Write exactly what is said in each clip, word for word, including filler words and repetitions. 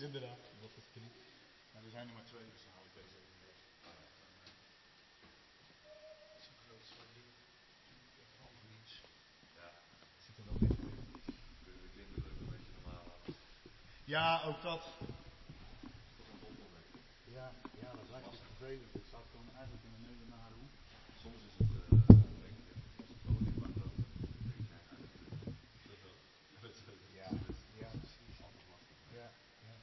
inderdaad. Dat is drie. Maar er zijn er maar twee, dus dan hou ik deze even weg. Zo'n groot zwart ding. Half niets. Ja. Zit er wel in. Kunnen de kinderen ook een beetje normaal laten? Ja, ook dat. Toch een bottleneck. Ja, ja, dat lijkt me vervelend. Het staat gewoon eigenlijk in een hele nare hoek. Soms is het, uh, denk ik, als het olie mag lopen, dan denk ik, ja, Ja, ja, precies. altijd lastig. Ja, ja.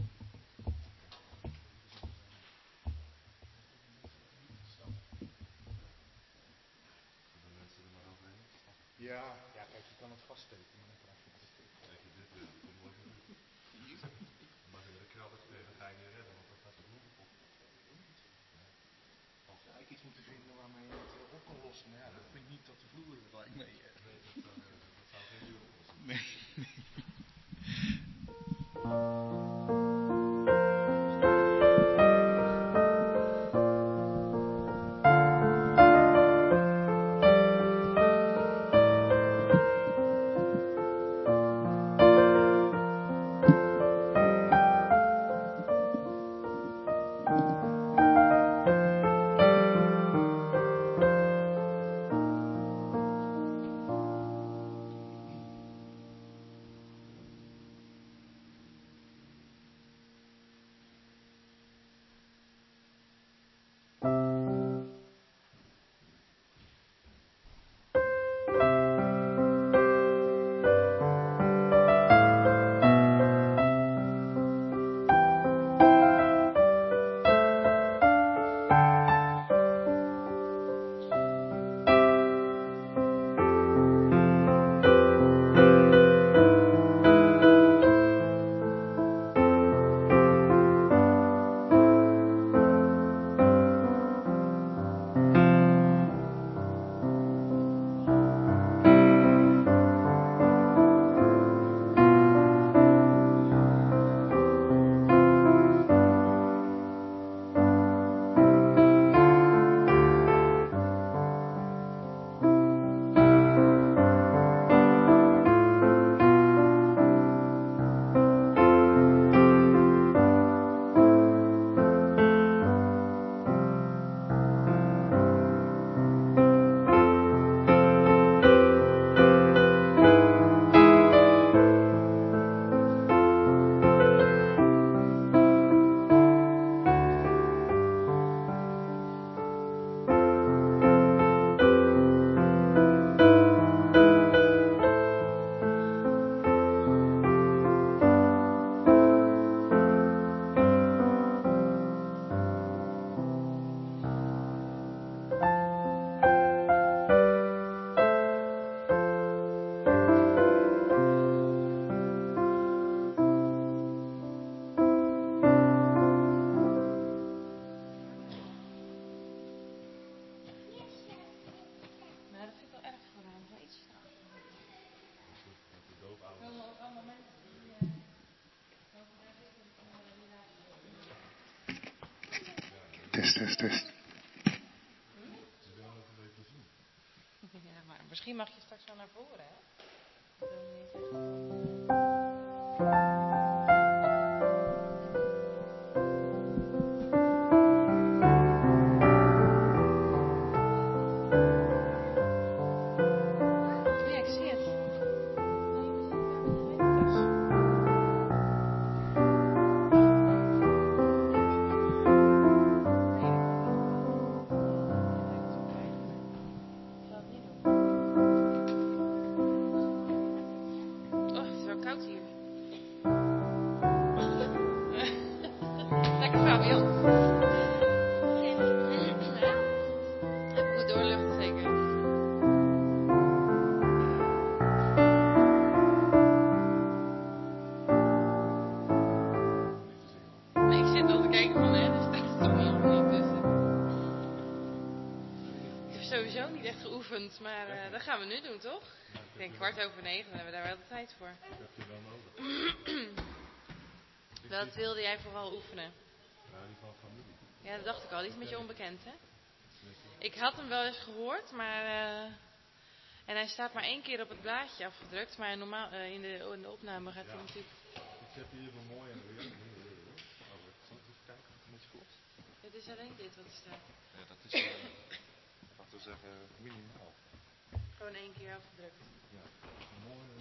Zullen mensen er maar overheen stappen? Ja, ja, kijk, je kan het vaststeken, maar dan krijg je het stuk. Kijk je dit weer, dat is mooi voor u. Dan mag je met een krabbert tegen, dan ga je niet redden, want dan gaat de vloer kapot. Als je eigenlijk iets moeten vinden waarmee je het op kan lossen, maar ja, dat vind ik niet dat de vloer er gelijk mee is. Nee, dat zou, dat zou geen duur oplossen. Nee. Test, test, test. Ja, maar misschien mag je straks wel naar voren, hè? Ja, ik zie het. Maar uh, dat gaan we nu doen, toch? Ja, ik denk kwart over negen, dan hebben we daar wel de tijd voor. Dat heb je wel nodig. Wat wilde jij vooral oefenen? Nou, die van familie. Ja, dat dacht ik al. Die is een beetje onbekend, hè? Ik had hem wel eens gehoord, maar... Uh, en hij staat maar één keer op het blaadje afgedrukt. Maar normaal, uh, in, de, in de opname gaat hij ja. natuurlijk... Ik heb hier een mooie en weer. Het is alleen dit wat er staat. Ja, dat is, uh, laten we zeggen, minimaal. Gewoon één keer afgedrukt. Ja, dat is een mooie.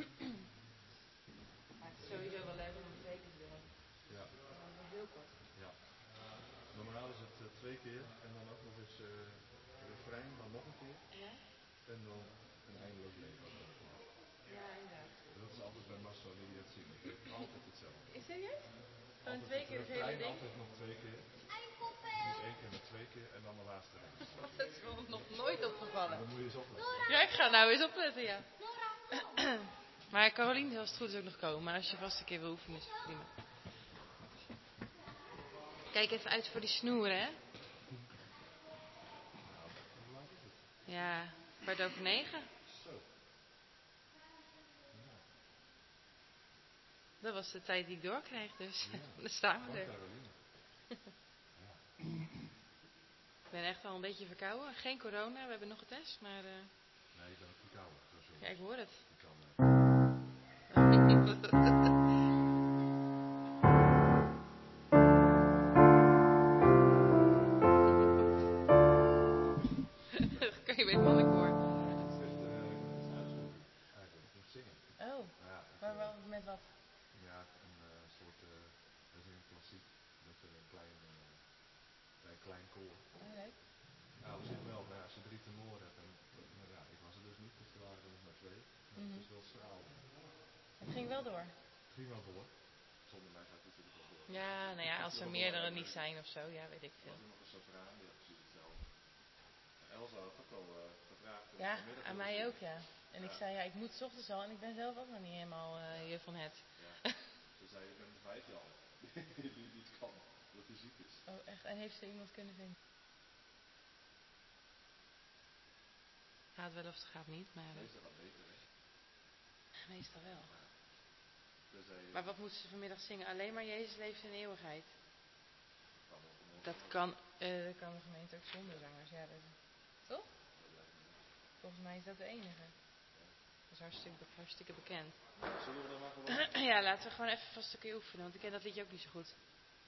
Maar het is sowieso wel leuk om het twee keer te doen. Ja. Maar het is heel kort. Ja. Normaal is het uh, twee keer en dan ook nog eens uh, refrein, dan nog een keer. Ja? En dan een eindeloos leven. Ja, inderdaad. Dat is altijd bij Marcel die het zien. Het is altijd hetzelfde. Is serieus? Gewoon Altijd twee keer het hele refrein, ding? altijd nog twee keer. Dus één keer met twee keer en dan de laatste ring. Dat is me nog nooit opgevallen. Dan moet je eens opletten. Ja, ik ga nou eens opletten, ja. Maar Carolien zal het goed is ook nog komen. Maar als je vast een keer wil oefenen, is het prima. Kijk even uit voor die snoeren, hè? Ja, kwart over negen. Zo. Dat was de tijd die ik doorkreeg, dus Ja. dan staan we Dank er. Caroline. Ik ben echt al een beetje verkouden. Geen corona, we hebben nog getest, maar... Uh... Nee, ik ben ook verkouden. Ja, ik hoor het. Ik kan, uh... Dat kan je weten wat ik hoor. Het is echt uh, uitzoeken, eigenlijk. Moet zingen. Oh, Ja, maar uh, wel met wat? Ja, een uh, soort, uh, we zingen klassiek. Met een klein, uh, een klein koor. Oh, leuk. Nou, we zitten wel, maar ja, als je drie tenoren hebt, en nou ja, ik was er dus niet, dus er waren er nog maar twee. Maar Mm-hmm. het is wel straalend. Het ging wel door. Het ging wel door. Zonder mij gaat het natuurlijk wel door. Ja, nou ja, als er meerdere niet zijn of zo, ja, weet ik Er veel. was er nog een sopraan, die had precies hetzelfde. En Elsa had ook al uh, gevraagd. Ja, vanmiddag aan wilde mij zingen. ook, ja. En ik Ja. zei, ja, ik moet 's ochtends al en ik ben zelf ook nog niet helemaal uh, juf van het. Ja. Ze zei, ik ben de vijfde al. Die niet kan, omdat hij ziek is. Oh, echt? En heeft ze iemand kunnen vinden? Gaat wel of het gaat niet, maar... Uh, Meestal gaat beter, hè? meestal wel. Ze zei, Maar wat moet ze vanmiddag zingen? Alleen maar Jezus leeft in eeuwigheid. kan wel gewoon Dat kan, uh, dat kan de gemeente ook zonder zangers, ja. Dat, toch? Volgens mij is dat de enige. Dat is hartstikke, hartstikke bekend. Zullen we dan maar gewoon... Ja, laten we gewoon even vast een keer oefenen, want ik ken dat liedje ook niet zo goed.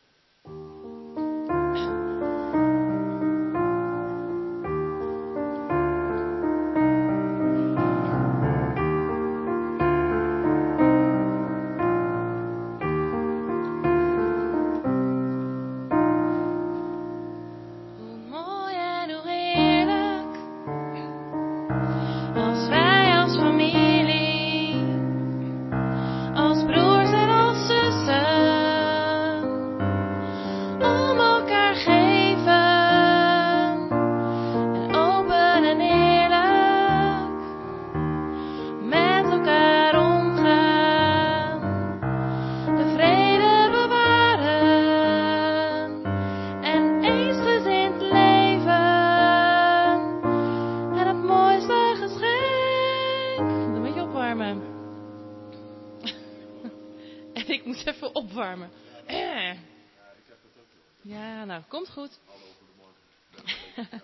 Ik moet even opwarmen. Ja, ja, ik heb het ook wel. Ja, nou, komt goed. Hallo, goedemorgen.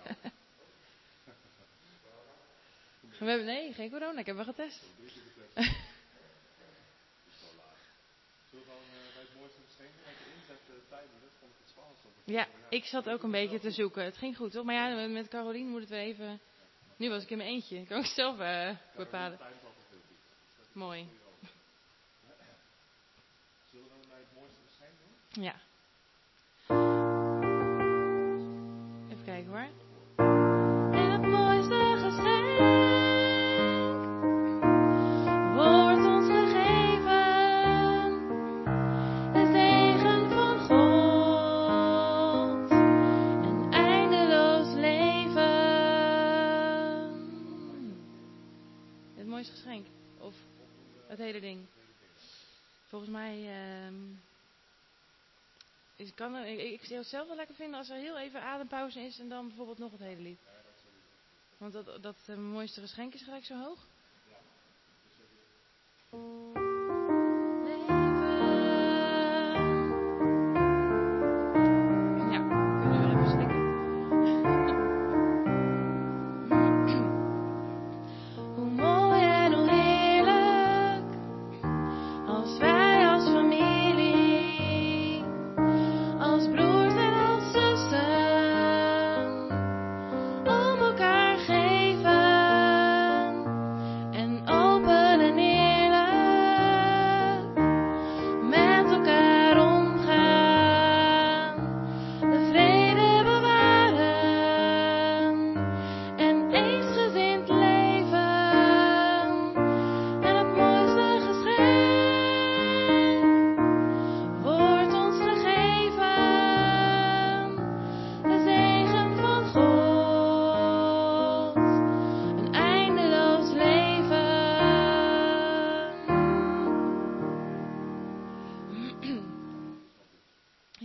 We hebben, nee, geen corona, ik heb wel getest. Drie keer getest. Dat is zo laag. Zullen we dan uh, bij het mooiste geschenk doen? Want de inzet uh, tijdelijk vond ik het spannendst. Ja, ik zat ook een beetje te zoeken. Het ging goed, toch? Maar ja, met Carolien moet het weer even... Nu was ik in mijn eentje. Ik kan ik zelf uh, bepalen. Mooi. Zullen we bij het mooiste geschenk doen? Ja. Even kijken hoor. En het mooiste geschenk wordt ons gegeven. De zegen van God. Een eindeloos leven. Het mooiste geschenk. Of het hele ding. Volgens mij... Uh, is, kan er, ik, ik zou het zelf wel lekker vinden als er heel even adempauze is en dan bijvoorbeeld nog het hele lied. Want dat, dat uh, mooiste geschenk is gelijk zo hoog. Leven. Ja, kunnen we weer even slikken. Hoe mooi en hoe heerlijk als wij als familie, als broers en als zussen,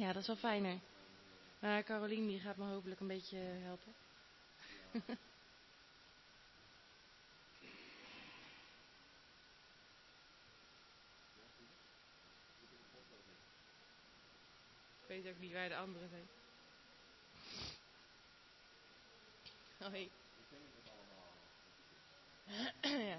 Ja, dat is wel fijner. Maar Carolien die gaat me hopelijk een beetje helpen. Ik weet ook niet waar de anderen zijn. Oh, hey. Ja.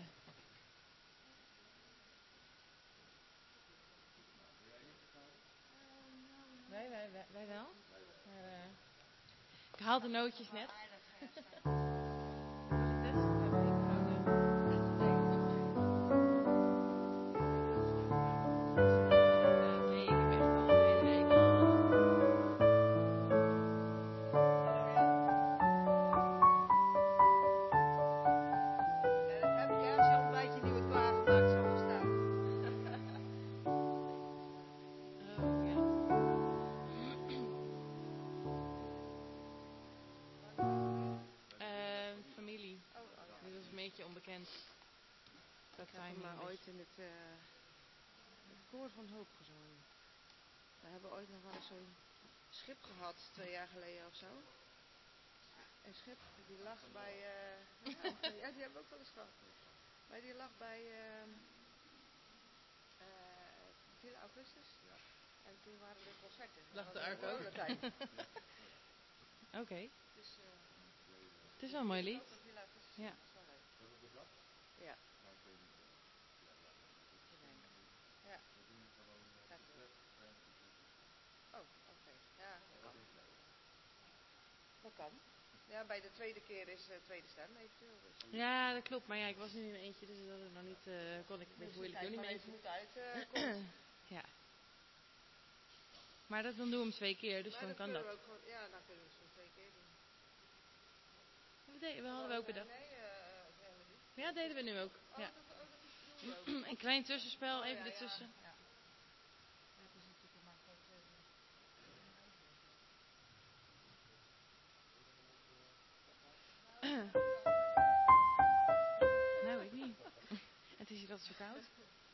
Wij, wij, wij, wij wel. Maar, uh, ik haal de nootjes net. Onbekend. Dat ik heb hem ooit in het, uh, het koor van Hoop gezongen. We hebben ooit nog wel eens zo'n schip gehad, twee jaar geleden of zo. Een schip, die lag bij... Uh, ja, die hebben we ook wel eens gehad. Maar die lag bij... Uh, uh, vier augustus. Ja. En toen waren er concerten. Lag de ark ook? Oké. Okay. Dus, uh, het is wel een mooi lied. Ja. Ja. Ja. Oh, oké. Okay. Ja, dat kan. Dat kan. Ja, bij de tweede keer is de uh, tweede stem eventueel. Dus. Ja, dat klopt. Maar ja, ik was nu in een eentje, dus dat het nog niet, uh, kon ik een beetje moeilijk doen. Maar het moet uit. Uh, ja. Maar dat, dan doen we hem twee keer, dus maar dan kan dat. We ook gewoon, ja, dan kunnen we het zo twee keer doen. We, deden, we hadden we ook bedacht. Nee, uh, ja, dat deden we nu ook. Oh, ja. dat, oh, dat doen we ook. Een klein tussenspel, oh, even ja, ertussen. Ja, ja. Dat is natuurlijk maar goed. Nou, ik niet. Het is hier altijd zo koud.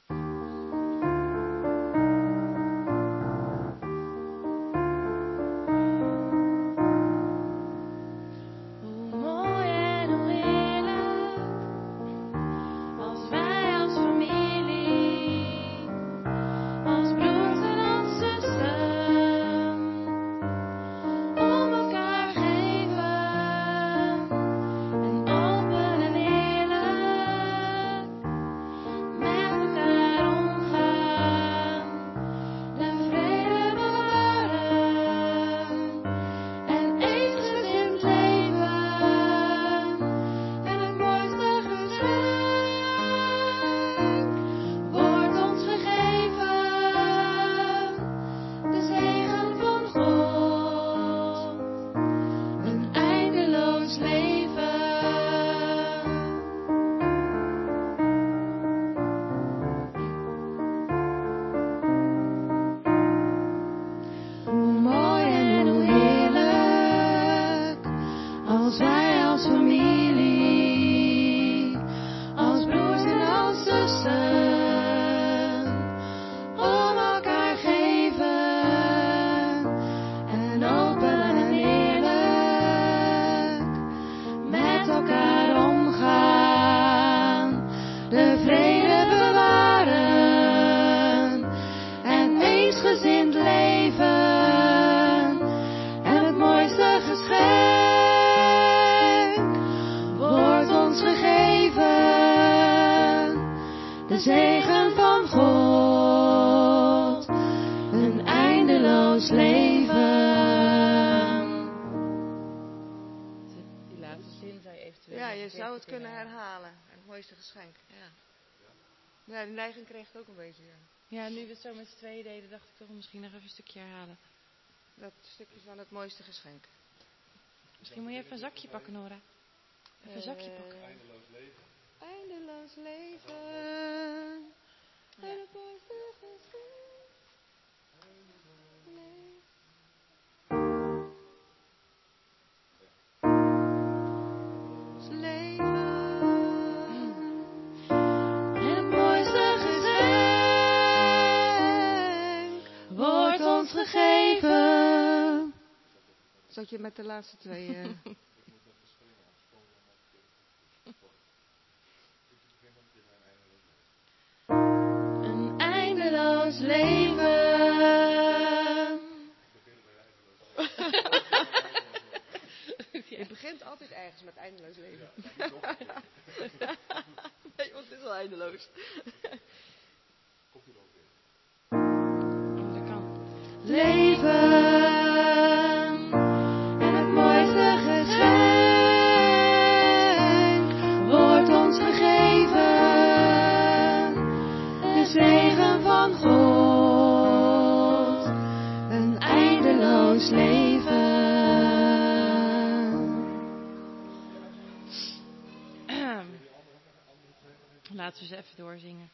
Ja, die neiging kreeg het ook een beetje. Ja, ja nu we het zo met z'n tweeën deden, dacht ik toch misschien nog even een stukje herhalen. Dat stukje van het mooiste geschenk. Misschien moet je even een zakje pakken, Nora. Even een zakje uh, pakken. Eindeloos leven. Eindeloos leven. Ja. En het mooiste geschenk. Gegeven dat je met de laatste twee... eh, Ik moet even springen, anders kom je dan met de Ik begin dan een keer bij een eindeloos leven. Een eindeloos leven. Ik begin bij een eindeloos leven. Je begint altijd ergens met eindeloos leven. Ja, maar niet nog een keer. Nee, want het is al eindeloos. Komt u er ook weer? Oh, dat kan. Leven en het mooiste geschenk wordt ons gegeven, de zegen van God, een eindeloos leven. Laten we ze even doorzingen.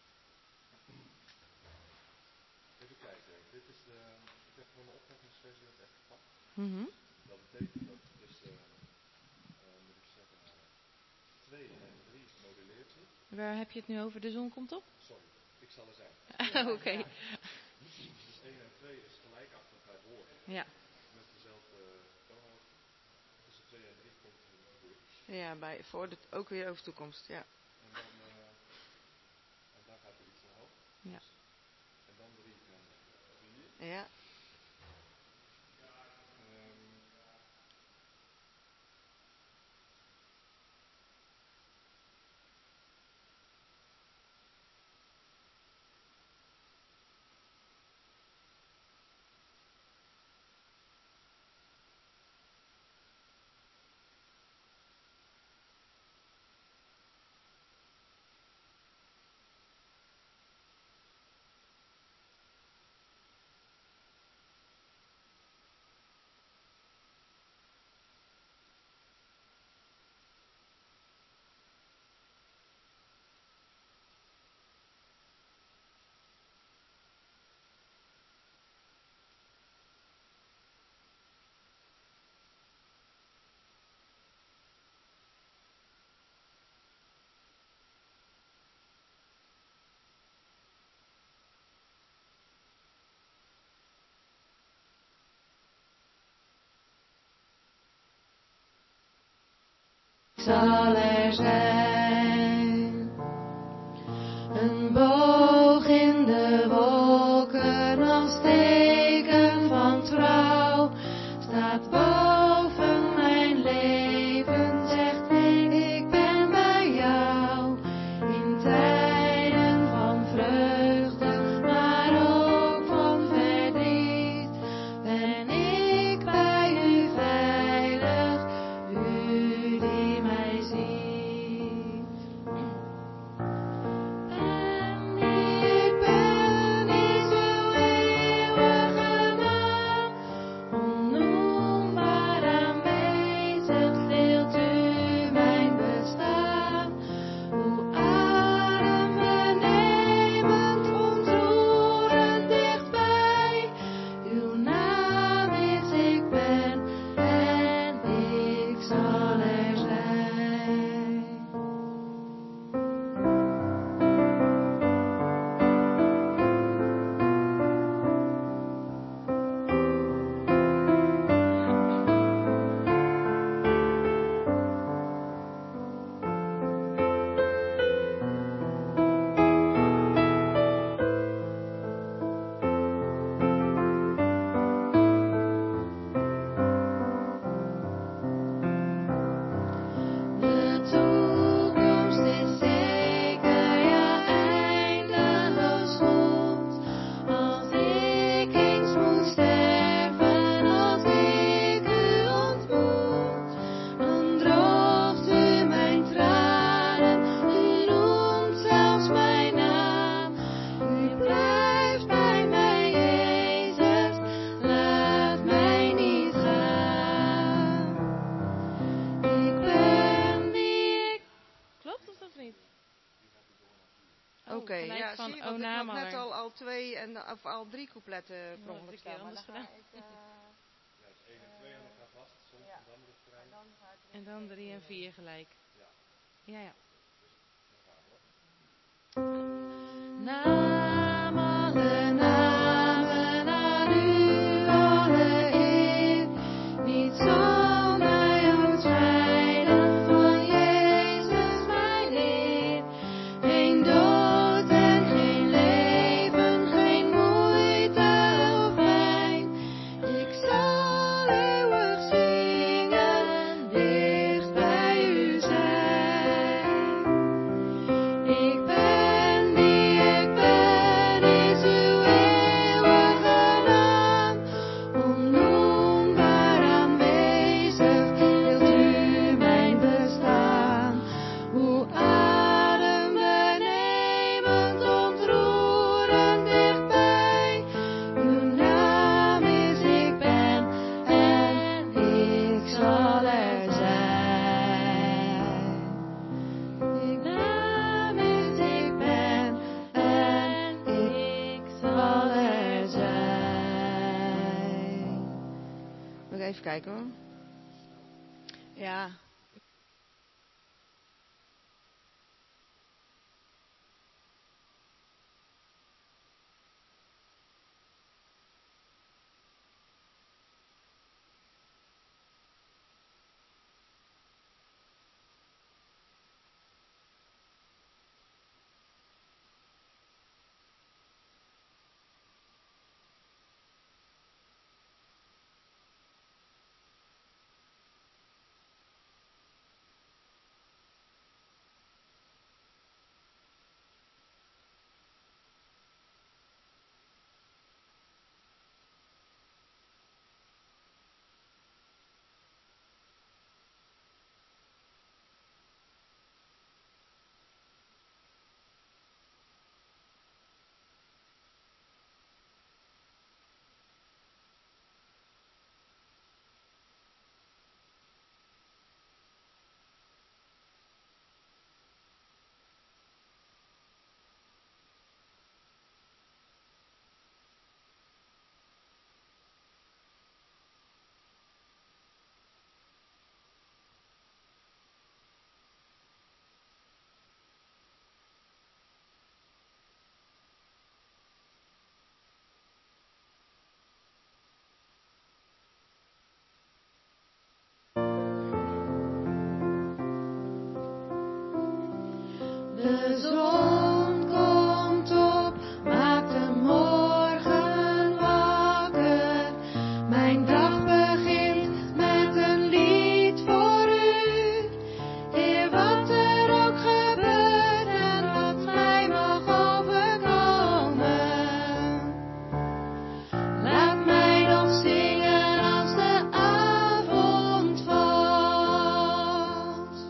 Even kijken. Dit is de, ik heb van de opwekkingsversie ook echt gepakt. Mhm. Dat betekent dat dus, uh, uh, moet ik zeggen, twee en drie modelleert zich. Waar heb je het nu over? De zon komt op? Sorry, ik zal er zijn. Oké. Okay. Dus één en twee is gelijk achter elkaar voor. Ja. Met dezelfde toonhoogte. Tussen twee en drie komt er een groei. Ja, bij, voor de, ook weer over toekomst, ja. En dan, uh, en dan gaat er iets omhoog. Ja. En dan drie en vier. Ja. Um, Zal er zijn een boog in de wolken als teken van trouw, staat boven mijn leven, zegt ik ben bij jou in tijden van vreugde, maar ook van verdriet, ben ik bij u veilig, u die mij ziet. En ik ben is uw eeuwige naam, onnoembaar aanwezig, deelt u mijn bestaan. Hoe adembenemend, ontroerend dichtbij, uw naam is ik ben en ik zal er zijn. De toekomst is zeker, ja eindeloos goed. Als ik eens moet sterven, als ik u ontmoet, dan droogt u mijn tranen, u noemt zelfs mijn naam. U blijft bij mij, Jezus, laat mij niet gaan. Ik ben wie ik. Klopt of dat niet? Oké, Oh, gelijk ja, van zie je, want ik Onama had net weer. al, al twee en of al drie coupletten per Oh, ongeluk dat staan. heb ik Maar anders dan ga gedaan. ik, eh, ja, dus één en twee en dan gaat vast. Soms Ja. en dan de terrein. en dan ga ik En dan drie en vier gelijk. Ja, Ja, ja. dan gaan we hoor. Naam alle namen aan u alle eer, even kijken hoor. Ja. De zon komt op, maakt de morgen wakker. Mijn dag begint met een lied voor u. Heer, wat er ook gebeurt en wat mij mag overkomen. Laat mij nog zingen als de avond valt.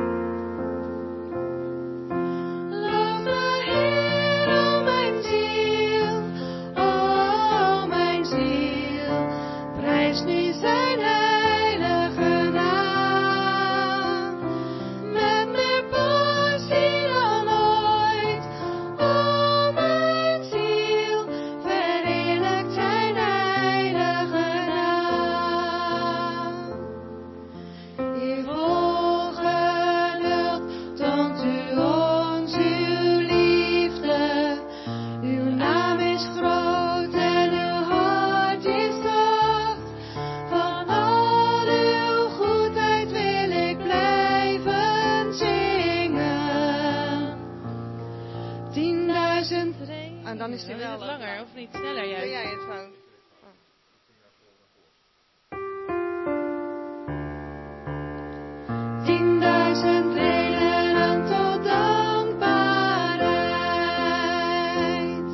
Loof de Heer, o mijn ziel, o mijn ziel, prijs nu zijn heilige naam. Met meer passie dan ooit, o mijn ziel, verheerlijkt zijn heilige naam. Heer, volgen hulp, toont u ons uw liefde. Uw naam is groot en uw hart is zacht. Van al uw goedheid wil ik blijven zingen. Tienduizend reden. En dan is die Dan is wel het langer, of niet? Sneller Doe juist. jij het gewoon? Tienduizend redenen tot dankbaarheid.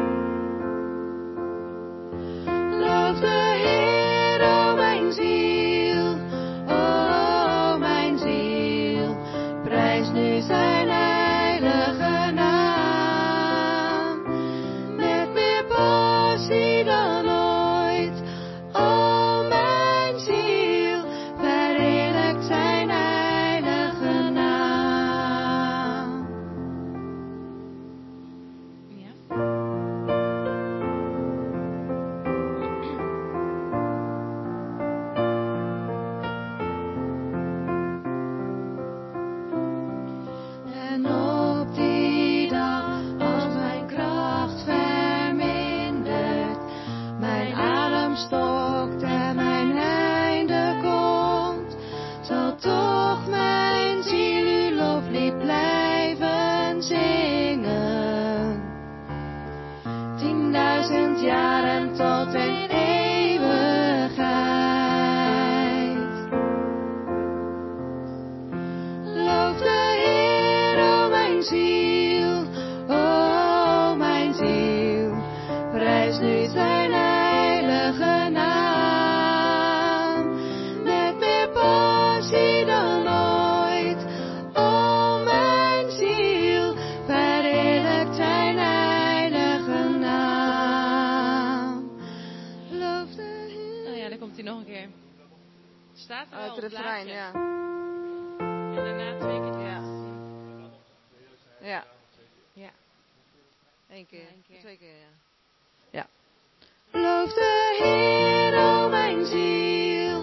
Loof de Heer, o mijn ziel, o mijn ziel, prijs nu zijn heilige naam. Met meer passie dan ooit, o mijn ziel, verheerlijkt zijn heilige naam. Ja. En op die dag, als mijn kracht vermindert, mijn adem stokt en mijn einde komt, zal toch mijn ziel uw loflied blijven zingen. Tienduizend jaren tot in eeuwigheid. Loof de Heer, o mijn ziel, o mijn ziel, prijs nu zijn heilige naam. Met meer passie dan ooit, o mijn ziel, verheerlijkt zijn heilige naam. Loof de Heer. Oh ja, dan komt hij nog een keer. Staat er Oh, wel het op refrein, blaadje. ja. En daarna twee keer. Ja. Ja. Ja. Eén keer. Ja, één keer. Twee keer, ja. Loof de Heer, o mijn ziel,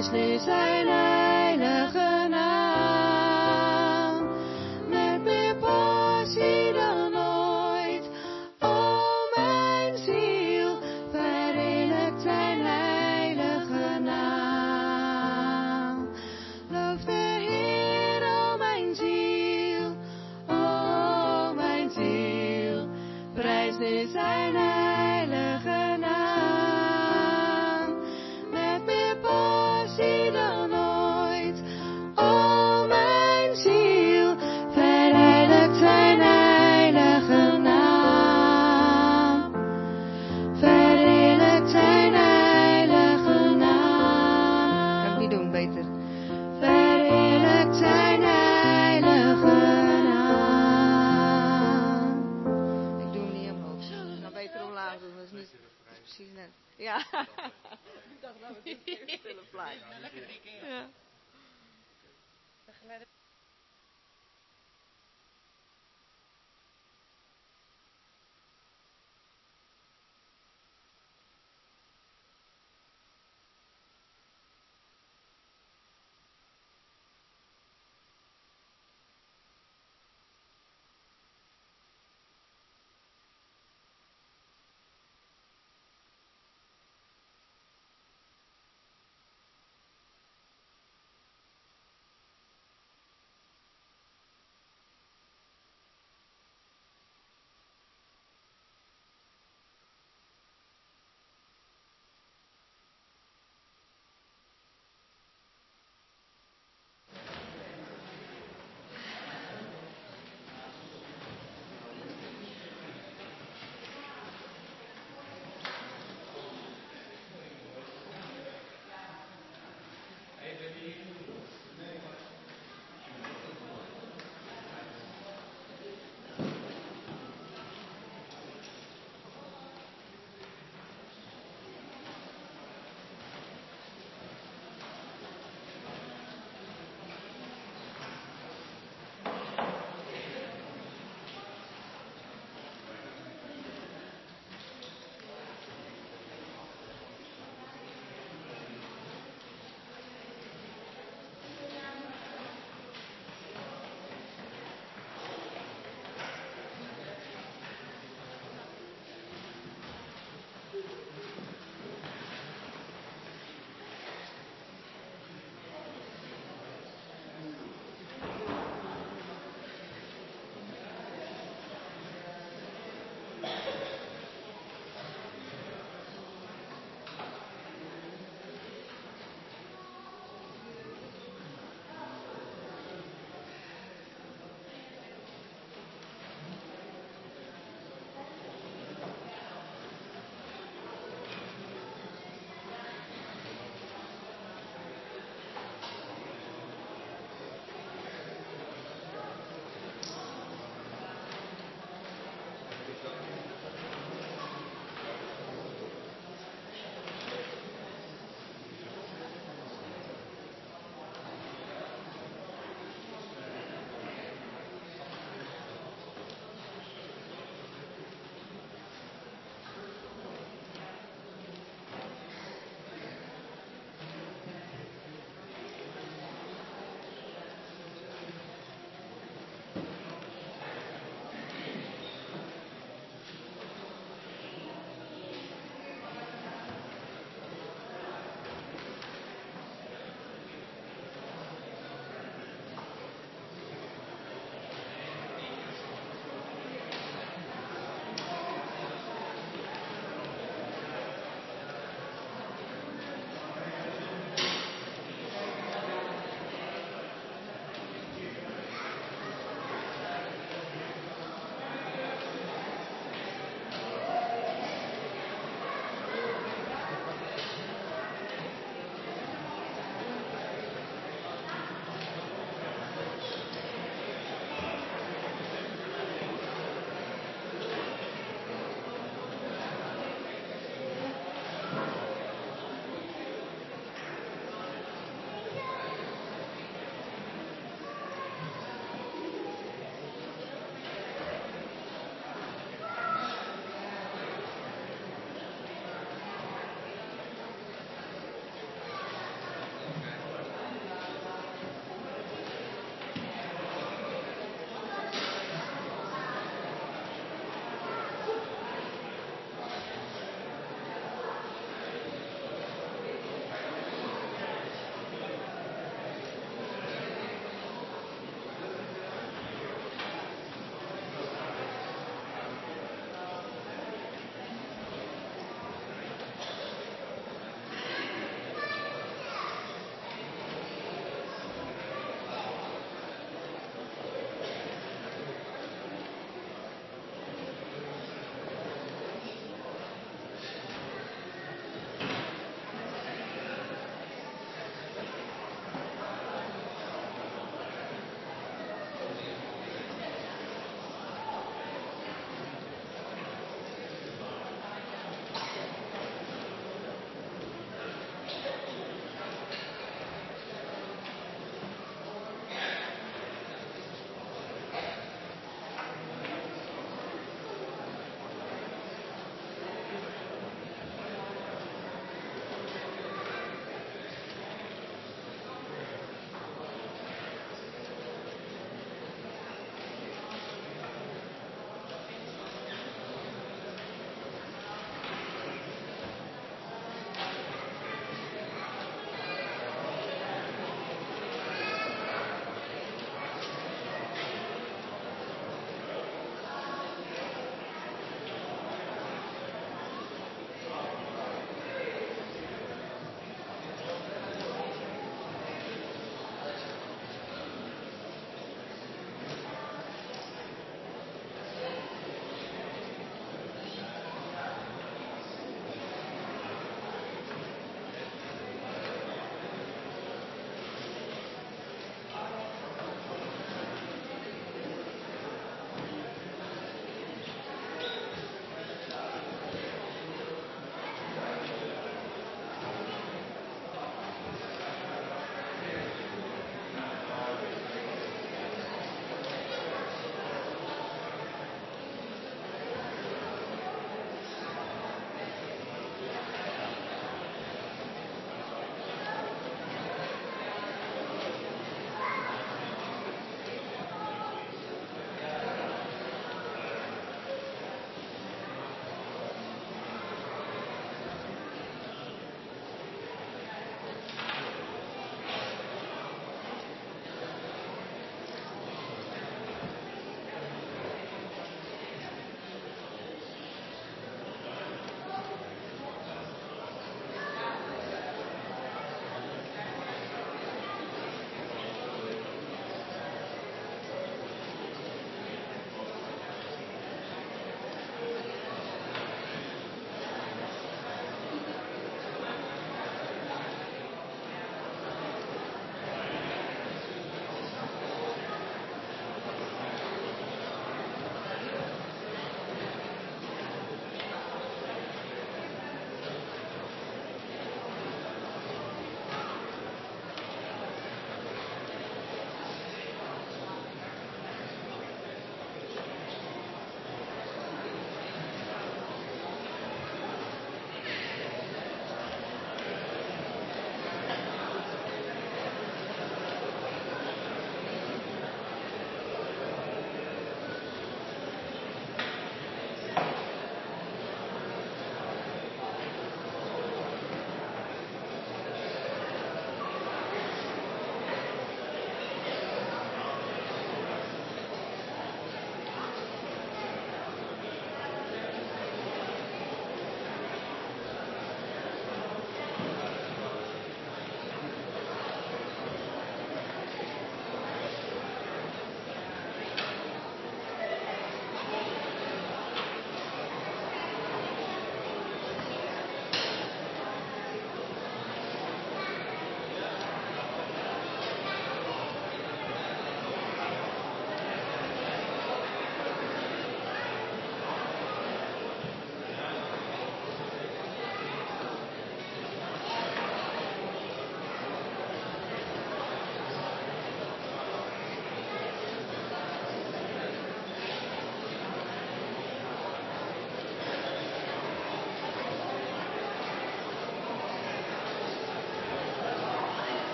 Prijs nu zijn heilige naam. Met meer passie dan ooit. O mijn ziel, verheerlijkt zijn heilige naam. Loof de Heer, o mijn ziel. O mijn ziel, prijs nu zijn heilige naam. Met meer passie dan ooit. O mijn ziel, verheerlijkt zijn heilige naam. Verheerlijkt zijn heilige naam. Kan ik niet doen, beter. Verheerlijkt zijn heilige naam. Ik doe hem niet omhoog. Nou, beter omlaag doen, dat is niet dat is precies net. Ja. Ik dacht, nou, het is een stille plaat. Ja.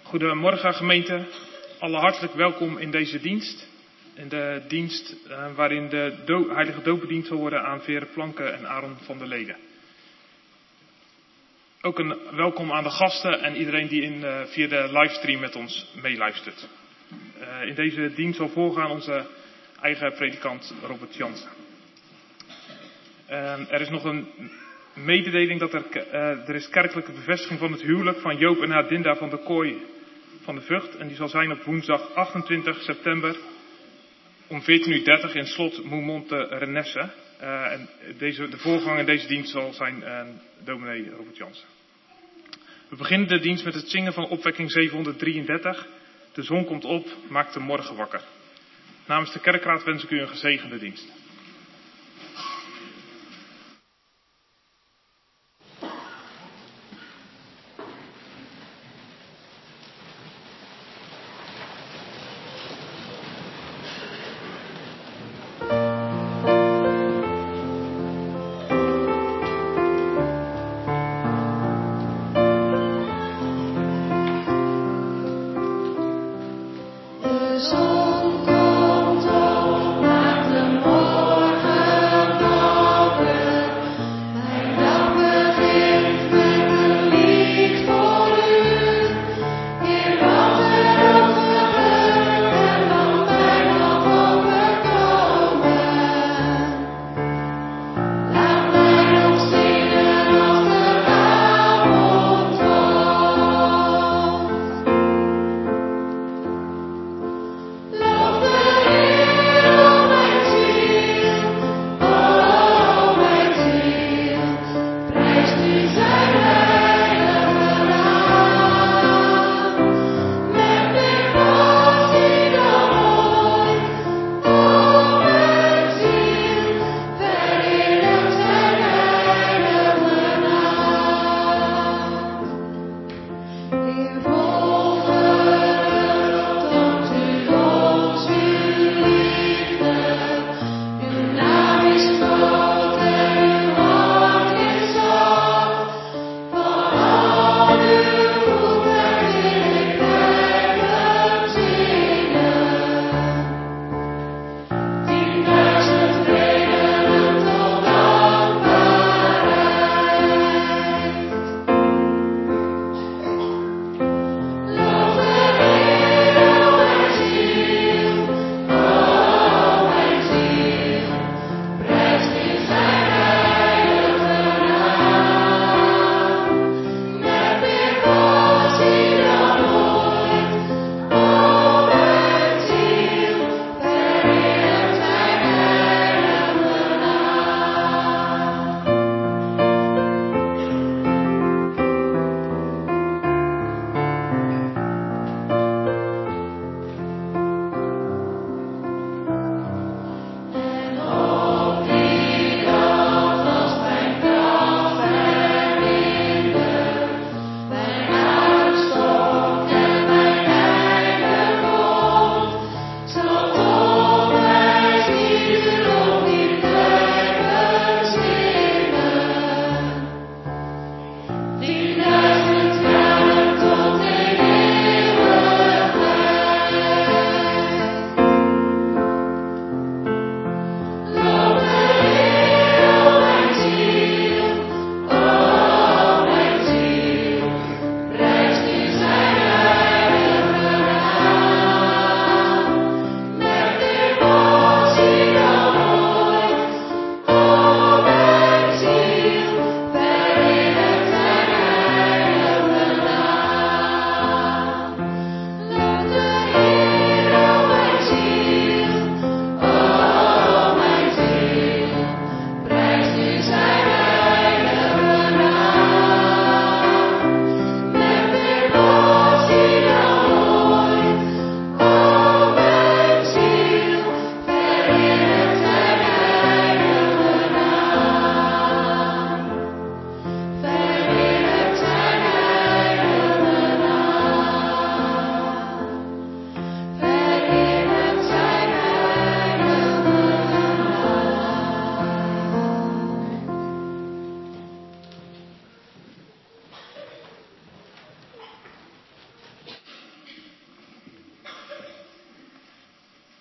Goedemorgen gemeente, alle hartelijk welkom in deze dienst. In de dienst uh, waarin de do- heilige doop bediend zal worden aan Vere Planke en Aaron van der Leden. Ook een welkom aan de gasten en iedereen die in, uh, via de livestream met ons meeluistert. Uh, in deze dienst zal voorgaan onze eigen predikant Robert Jansen. Uh, er is nog een mededeling dat er, uh, er is kerkelijke bevestiging van het huwelijk van Joop en Adinda van de Kooi van de Vught. En die zal zijn op woensdag achtentwintig september om veertien uur dertig in slot Moermont te Renesse. Uh, en deze, de voorganger in deze dienst zal zijn uh, dominee Robert Jansen. We beginnen de dienst met het zingen van opwekking zevenhonderddrieëndertig. De zon komt op, maakt de morgen wakker. Namens de kerkraad wens ik u een gezegende dienst. De zon komt op, maakt de morgen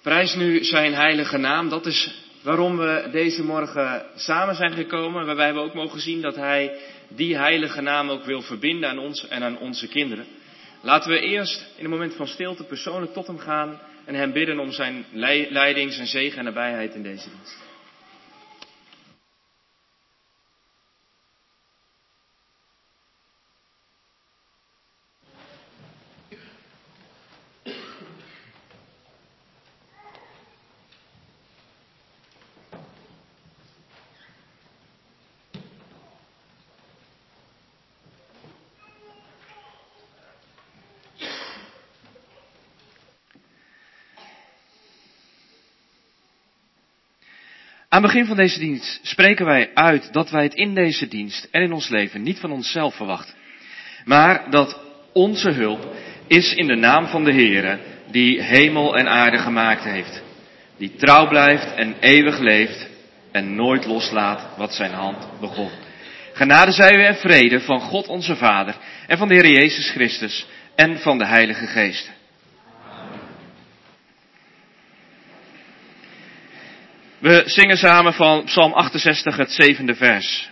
Prijs nu zijn heilige naam. Dat is waarom we deze morgen samen zijn gekomen. Waarbij we ook mogen zien dat hij die heilige naam ook wil verbinden aan ons en aan onze kinderen. Laten we eerst in een moment van stilte persoonlijk tot hem gaan en hem bidden om zijn leiding, zijn zegen en nabijheid in deze dienst. Aan het begin van deze dienst spreken wij uit dat wij het in deze dienst en in ons leven niet van onszelf verwachten. Maar dat onze hulp is in de naam van de Heere die hemel en aarde gemaakt heeft. Die trouw blijft en eeuwig leeft en nooit loslaat wat zijn hand begon. Genade zij u en vrede van God onze Vader en van de Heer Jezus Christus en van de Heilige Geest. We zingen samen van Psalm achtenzestig, het zevende vers.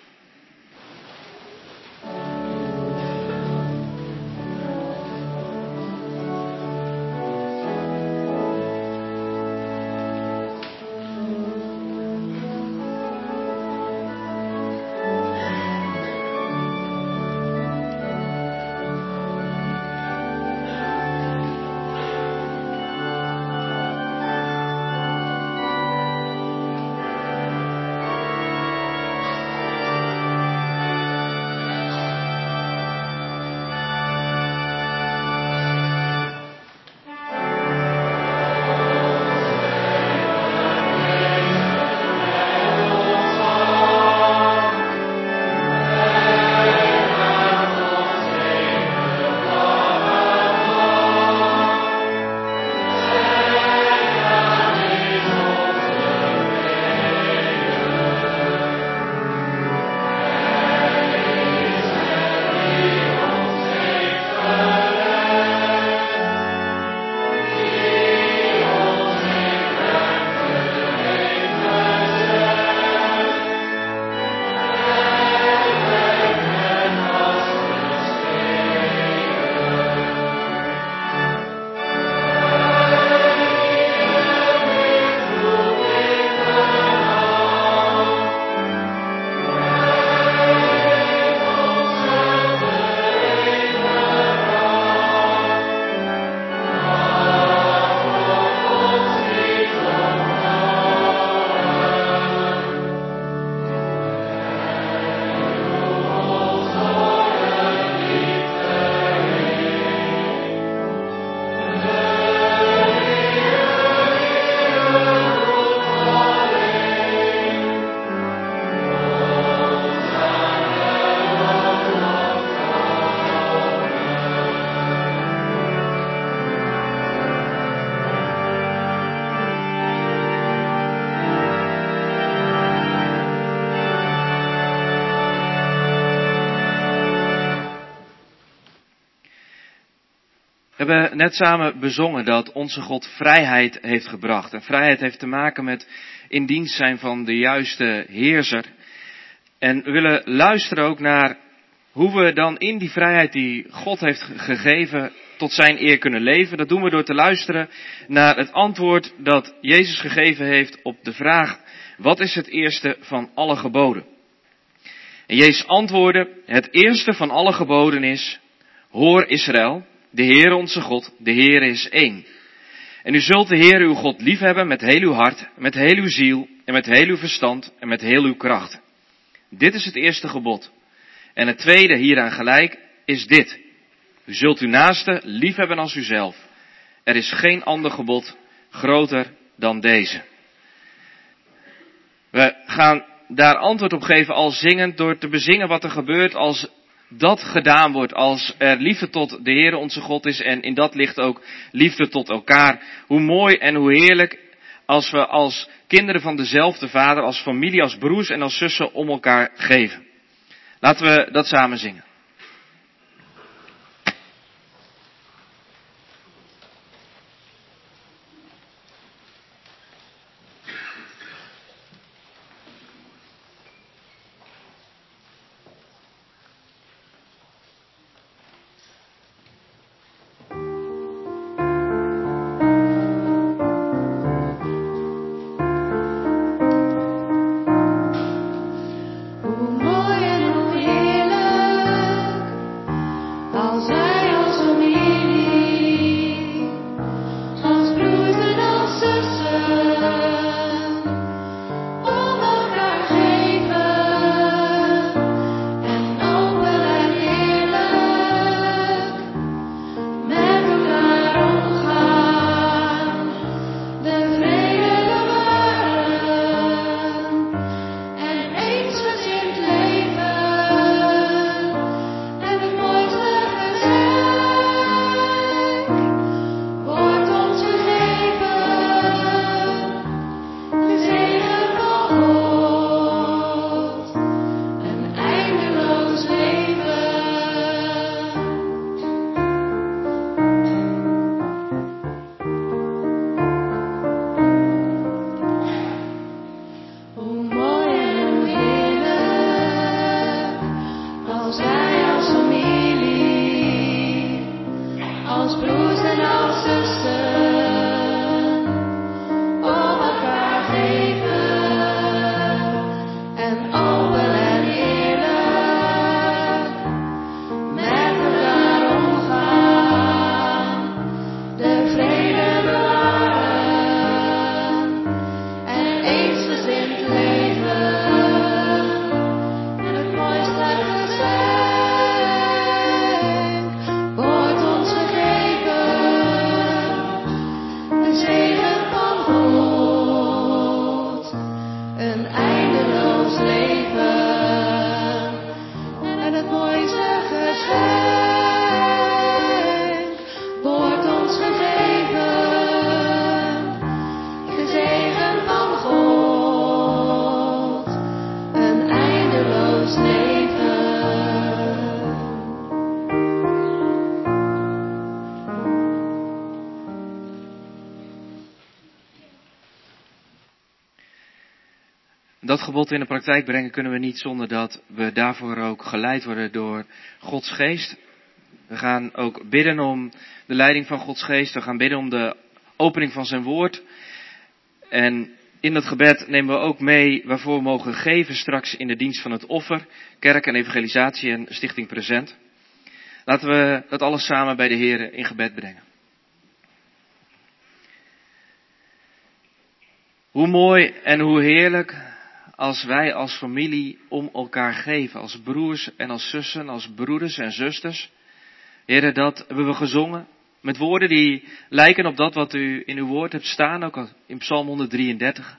We hebben net samen bezongen dat onze God vrijheid heeft gebracht. En vrijheid heeft te maken met in dienst zijn van de juiste heerser. En we willen luisteren ook naar hoe we dan in die vrijheid die God heeft gegeven tot zijn eer kunnen leven. Dat doen we door te luisteren naar het antwoord dat Jezus gegeven heeft op de vraag: wat is het eerste van alle geboden? En Jezus antwoordde: het eerste van alle geboden is: hoor Israël, de Heere onze God, de Heere is één. En u zult de Heere uw God liefhebben met heel uw hart, met heel uw ziel en met heel uw verstand en met heel uw kracht. Dit is het eerste gebod. En het tweede hieraan gelijk is dit: u zult uw naaste liefhebben als uzelf. Er is geen ander gebod groter dan deze. We gaan daar antwoord op geven al zingend door te bezingen wat er gebeurt als dat gedaan wordt, als er liefde tot de Heere onze God is en in dat ligt ook liefde tot elkaar. Hoe mooi en hoe heerlijk als we als kinderen van dezelfde Vader, als familie, als broers en als zussen om elkaar geven. Laten we dat samen zingen. als broers en als zussen, om elkaar geven en open en eerlijk met elkaar omgaan, de vrede bewaren en eensgezind leven. En het mooiste geschenk wordt ons gegeven, de zegen van God, een eindeloos leven. En het mooiste geschenk wordt ons gegeven, de zegen van God, een eindeloos leven. Dat gebod in de praktijk brengen kunnen we niet zonder dat we daarvoor ook geleid worden door Gods geest. We gaan ook bidden om de leiding van Gods geest. We gaan bidden om de opening van zijn woord. En in dat gebed nemen we ook mee waarvoor we mogen geven straks in de dienst van het offer, kerk en evangelisatie en stichting Present. Laten we dat alles samen bij de Heer in gebed brengen. Hoe mooi en hoe heerlijk als wij als familie om elkaar geven, als broers en als zussen, als broeders en zusters. Heer, dat hebben we gezongen met woorden die lijken op dat wat u in uw woord hebt staan, ook in Psalm honderddrieëndertig.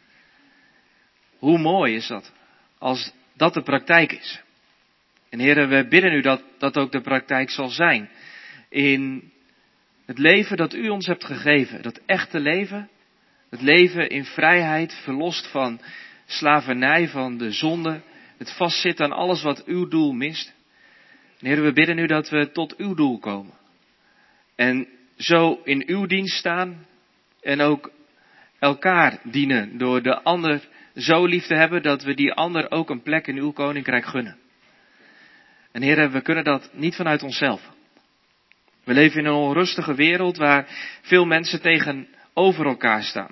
Hoe mooi is dat, als dat de praktijk is. En Heer, we bidden u dat dat ook de praktijk zal zijn. In het leven dat u ons hebt gegeven, dat echte leven, het leven in vrijheid, verlost van slavernij, van de zonde, het vastzitten aan alles wat uw doel mist. En Heer, we bidden u dat we tot uw doel komen. En zo in uw dienst staan en ook elkaar dienen door de ander zo lief te hebben dat we die ander ook een plek in uw koninkrijk gunnen. En Heer, we kunnen dat niet vanuit onszelf. We leven in een onrustige wereld waar veel mensen tegenover elkaar staan.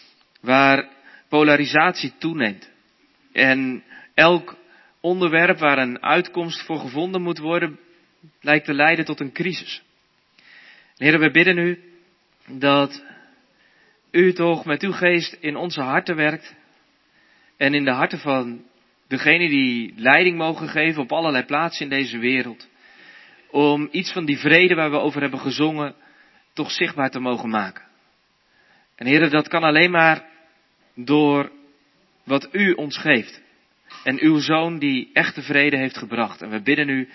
Waar polarisatie toeneemt. En elk onderwerp waar een uitkomst voor gevonden moet worden, lijkt te leiden tot een crisis. Heer, we bidden u dat u toch met uw geest in onze harten werkt. En in de harten van degenen die leiding mogen geven op allerlei plaatsen in deze wereld. Om iets van die vrede waar we over hebben gezongen, toch zichtbaar te mogen maken. En Heer, dat kan alleen maar door wat u ons geeft. En uw Zoon die echte vrede heeft gebracht. En we bidden u,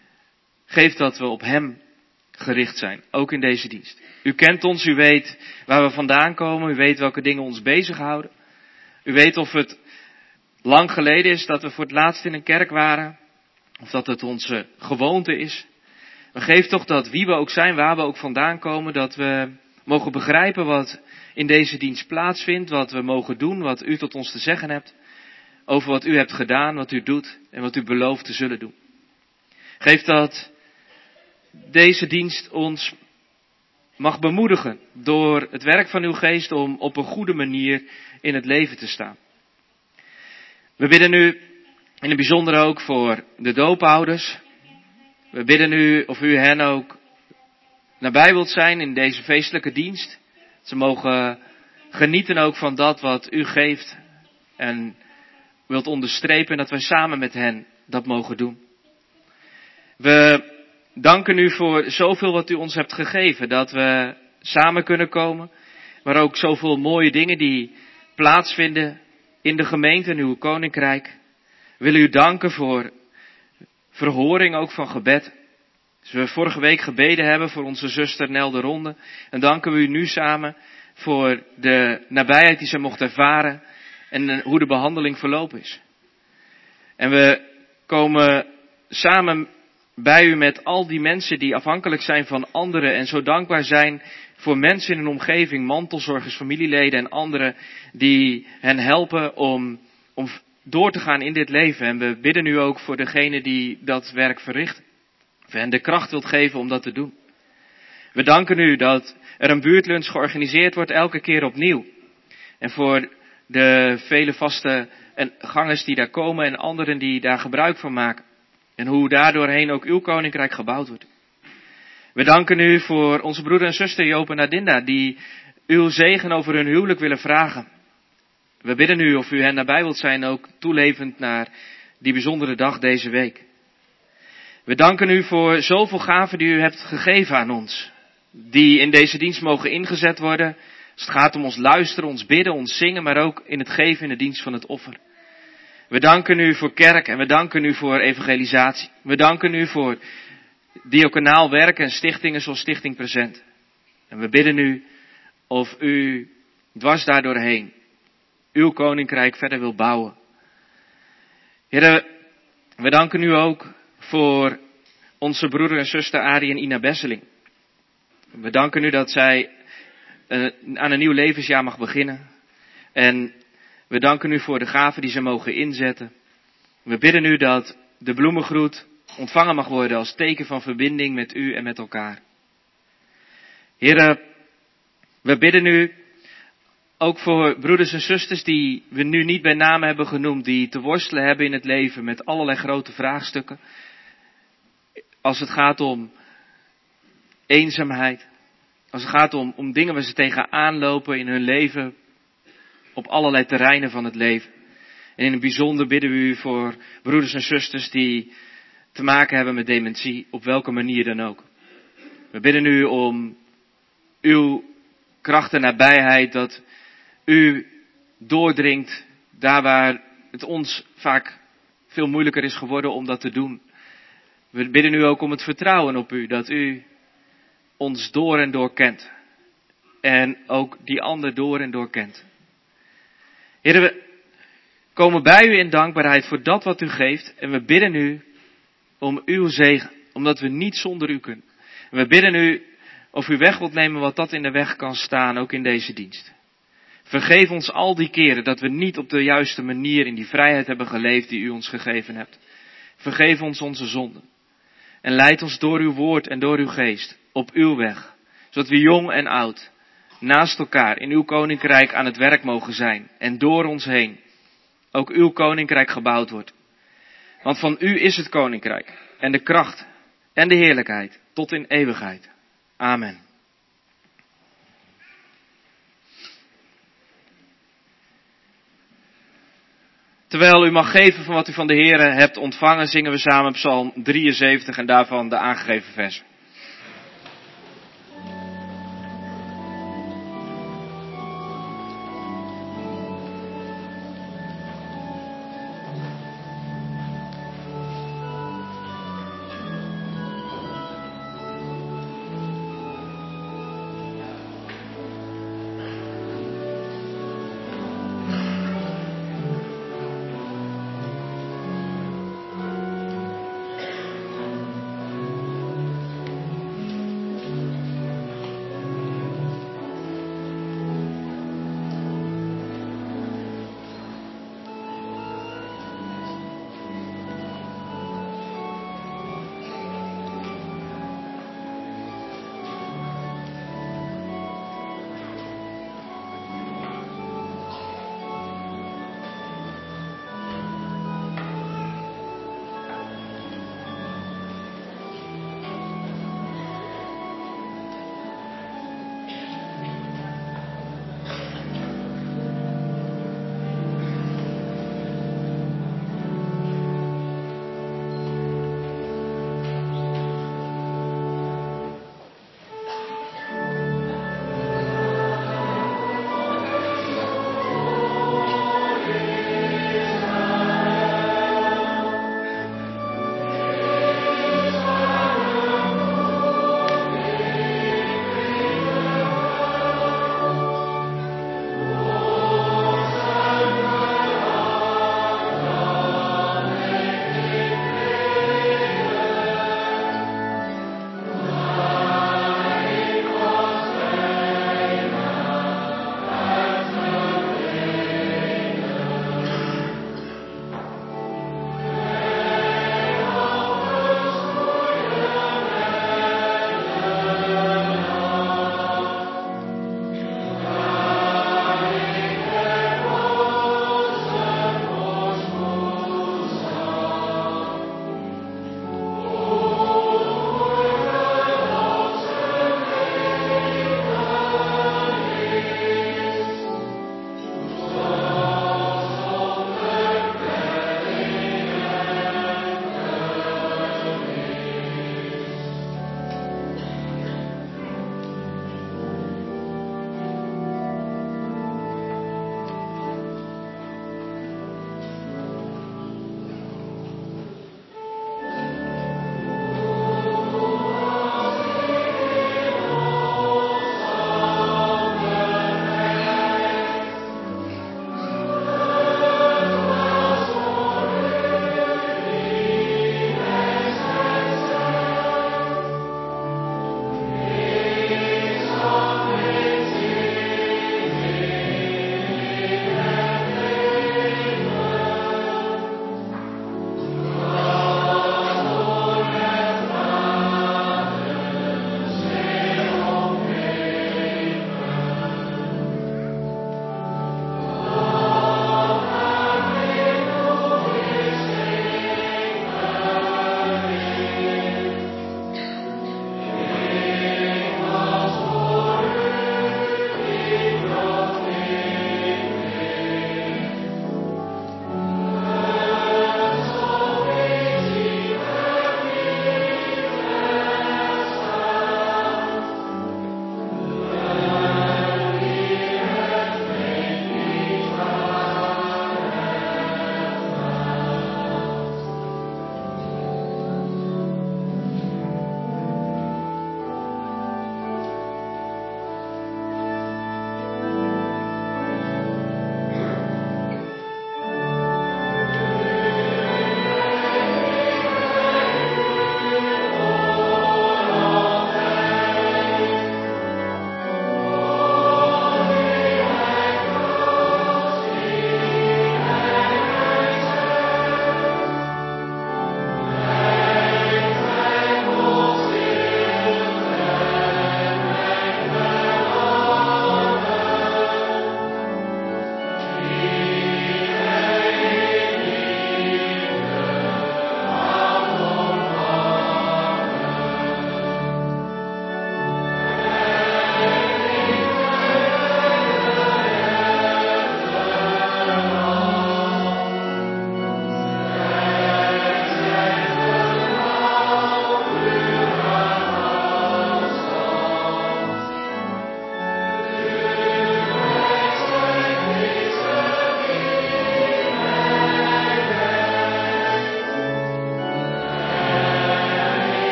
geef dat we op hem gericht zijn. Ook in deze dienst. U kent ons, u weet waar we vandaan komen. U weet welke dingen ons bezighouden. U weet of het lang geleden is dat we voor het laatst in een kerk waren. Of dat het onze gewoonte is. Maar geef toch dat wie we ook zijn, waar we ook vandaan komen, dat we mogen begrijpen wat in deze dienst plaatsvindt, wat we mogen doen, wat u tot ons te zeggen hebt, over wat u hebt gedaan, wat u doet en wat u belooft te zullen doen. Geef dat deze dienst ons mag bemoedigen door het werk van uw geest om op een goede manier in het leven te staan. We bidden u in het bijzonder ook voor de doopouders. We bidden u of u hen ook nabij wilt zijn in deze feestelijke dienst. Ze mogen genieten ook van dat wat u geeft en wilt onderstrepen en dat wij samen met hen dat mogen doen. We danken u voor zoveel wat u ons hebt gegeven, dat we samen kunnen komen, maar ook zoveel mooie dingen die plaatsvinden in de gemeente in uw koninkrijk. We willen u danken voor verhoring ook van gebed. Zoals we vorige week gebeden hebben voor onze zuster Nel de Ronde. En danken we u nu samen voor de nabijheid die ze mocht ervaren en hoe de behandeling verlopen is. En we komen samen bij u met al die mensen die afhankelijk zijn van anderen en zo dankbaar zijn voor mensen in hun omgeving, mantelzorgers, familieleden en anderen die hen helpen om, om door te gaan in dit leven. En we bidden u ook voor degene die dat werk verricht. Of hen de kracht wilt geven om dat te doen. We danken u dat er een buurtlunch georganiseerd wordt elke keer opnieuw. En voor de vele vaste gangers die daar komen en anderen die daar gebruik van maken. En hoe daardoorheen ook uw koninkrijk gebouwd wordt. We danken u voor onze broeder en zuster Joop en Adinda die uw zegen over hun huwelijk willen vragen. We bidden u of u hen nabij wilt zijn, ook toelevend naar die bijzondere dag deze week. We danken u voor zoveel gaven die u hebt gegeven aan ons. Die in deze dienst mogen ingezet worden. Als het gaat om ons luisteren, ons bidden, ons zingen, maar ook in het geven in de dienst van het offer. We danken u voor kerk en we danken u voor evangelisatie. We danken u voor diaconaal werk en stichtingen zoals Stichting Present. En we bidden u of u dwars daardoorheen uw koninkrijk verder wil bouwen. Heren, we danken u ook voor onze broeder en zuster Arie en Ina Besseling. We danken u dat zij uh, aan een nieuw levensjaar mag beginnen. En we danken u voor de gaven die ze mogen inzetten. We bidden u dat de bloemengroet ontvangen mag worden als teken van verbinding met u en met elkaar. Heren, we bidden u ook voor broeders en zusters die we nu niet bij naam hebben genoemd, die te worstelen hebben in het leven met allerlei grote vraagstukken. Als het gaat om eenzaamheid, als het gaat om, om dingen waar ze tegenaan lopen in hun leven, op allerlei terreinen van het leven. En in het bijzonder bidden we u voor broeders en zusters die te maken hebben met dementie, op welke manier dan ook. We bidden u om uw kracht en nabijheid, dat u doordringt daar waar het ons vaak veel moeilijker is geworden om dat te doen. We bidden u ook om het vertrouwen op u, dat u ons door en door kent. En ook die ander door en door kent. Heren, we komen bij u in dankbaarheid voor dat wat u geeft. En we bidden u om uw zegen, omdat we niet zonder u kunnen. En we bidden u of u weg wilt nemen wat dat in de weg kan staan, ook in deze dienst. Vergeef ons al die keren dat we niet op de juiste manier in die vrijheid hebben geleefd die u ons gegeven hebt. Vergeef ons onze zonden. En leid ons door uw woord en door uw geest op uw weg. Zodat we jong en oud naast elkaar in uw koninkrijk aan het werk mogen zijn. En door ons heen ook uw koninkrijk gebouwd wordt. Want van u is het koninkrijk en de kracht en de heerlijkheid tot in eeuwigheid. Amen. Terwijl u mag geven van wat u van de Heere hebt ontvangen, zingen we samen Psalm drieënzeventig en daarvan de aangegeven versen.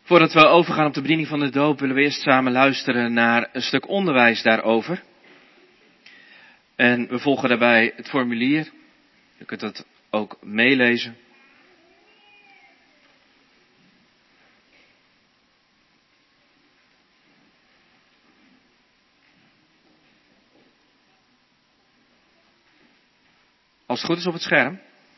Voordat we overgaan op de bediening van de doop, willen we eerst samen luisteren naar een stuk onderwijs daarover. En we volgen daarbij het formulier. Je kunt het ook meelezen. Als het goed is op het scherm.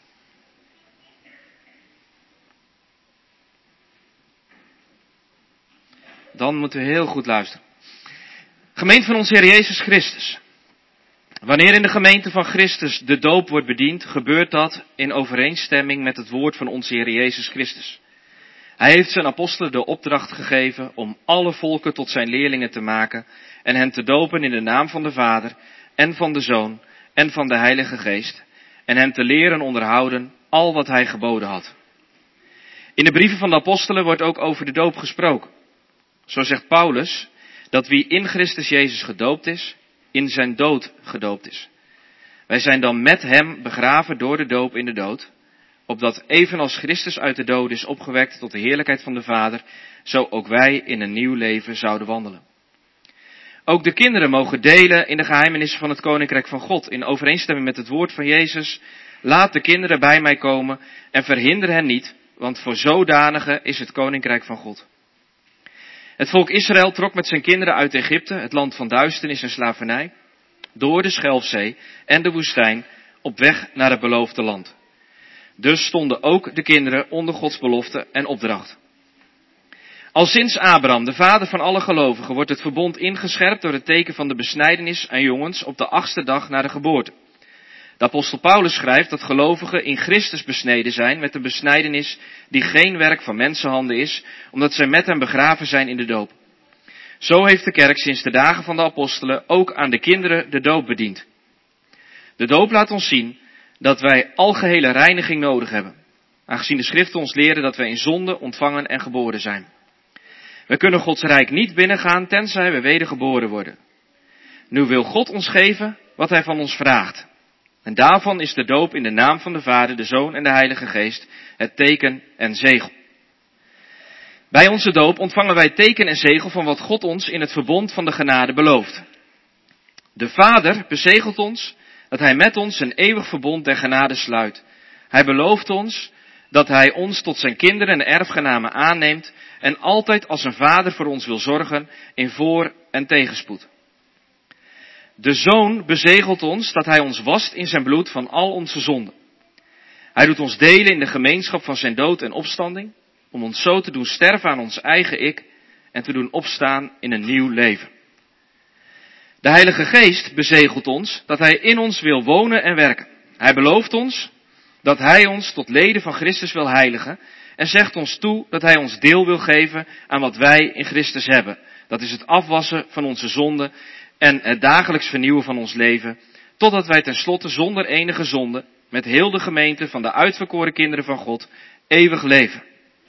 Dan moeten we heel goed luisteren. Gemeente van onze Heer Jezus Christus. Wanneer in de gemeente van Christus de doop wordt bediend, gebeurt dat in overeenstemming met het woord van onze Heer Jezus Christus. Hij heeft zijn apostelen de opdracht gegeven om alle volken tot zijn leerlingen te maken en hen te dopen in de naam van de Vader en van de Zoon en van de Heilige Geest en hen te leren onderhouden al wat hij geboden had. In de brieven van de apostelen wordt ook over de doop gesproken. Zo zegt Paulus dat wie in Christus Jezus gedoopt is, in zijn dood gedoopt is. Wij zijn dan met hem begraven door de doop in de dood, opdat evenals Christus uit de dood is opgewekt tot de heerlijkheid van de Vader, zo ook wij in een nieuw leven zouden wandelen. Ook de kinderen mogen delen in de geheimenissen van het Koninkrijk van God, in overeenstemming met het woord van Jezus. Laat de kinderen bij mij komen en verhinder hen niet, want voor zodanigen is het Koninkrijk van God. Het volk Israël trok met zijn kinderen uit Egypte, het land van duisternis en slavernij, door de Schelfzee en de woestijn, op weg naar het beloofde land. Dus stonden ook de kinderen onder Gods belofte en opdracht. Al sinds Abraham, de vader van alle gelovigen, wordt het verbond ingescherpt door het teken van de besnijdenis aan jongens op de achtste dag na de geboorte. De apostel Paulus schrijft dat gelovigen in Christus besneden zijn met een besnijdenis die geen werk van mensenhanden is, omdat zij met hem begraven zijn in de doop. Zo heeft de kerk sinds de dagen van de apostelen ook aan de kinderen de doop bediend. De doop laat ons zien dat wij algehele reiniging nodig hebben, aangezien de schriften ons leren dat wij in zonde ontvangen en geboren zijn. We kunnen Gods rijk niet binnengaan tenzij we wedergeboren worden. Nu wil God ons geven wat hij van ons vraagt. En daarvan is de doop in de naam van de Vader, de Zoon en de Heilige Geest het teken en zegel. Bij onze doop ontvangen wij teken en zegel van wat God ons in het verbond van de genade belooft. De Vader bezegelt ons dat hij met ons een eeuwig verbond der genade sluit. Hij belooft ons dat hij ons tot zijn kinderen en erfgenamen aanneemt en altijd als een vader voor ons wil zorgen in voor- en tegenspoed. De Zoon bezegelt ons dat hij ons wast in zijn bloed van al onze zonden. Hij doet ons delen in de gemeenschap van zijn dood en opstanding, om ons zo te doen sterven aan ons eigen ik en te doen opstaan in een nieuw leven. De Heilige Geest bezegelt ons dat hij in ons wil wonen en werken. Hij belooft ons dat hij ons tot leden van Christus wil heiligen en zegt ons toe dat hij ons deel wil geven aan wat wij in Christus hebben. Dat is het afwassen van onze zonden en het dagelijks vernieuwen van ons leven, totdat wij tenslotte zonder enige zonde, met heel de gemeente van de uitverkoren kinderen van God, eeuwig leven.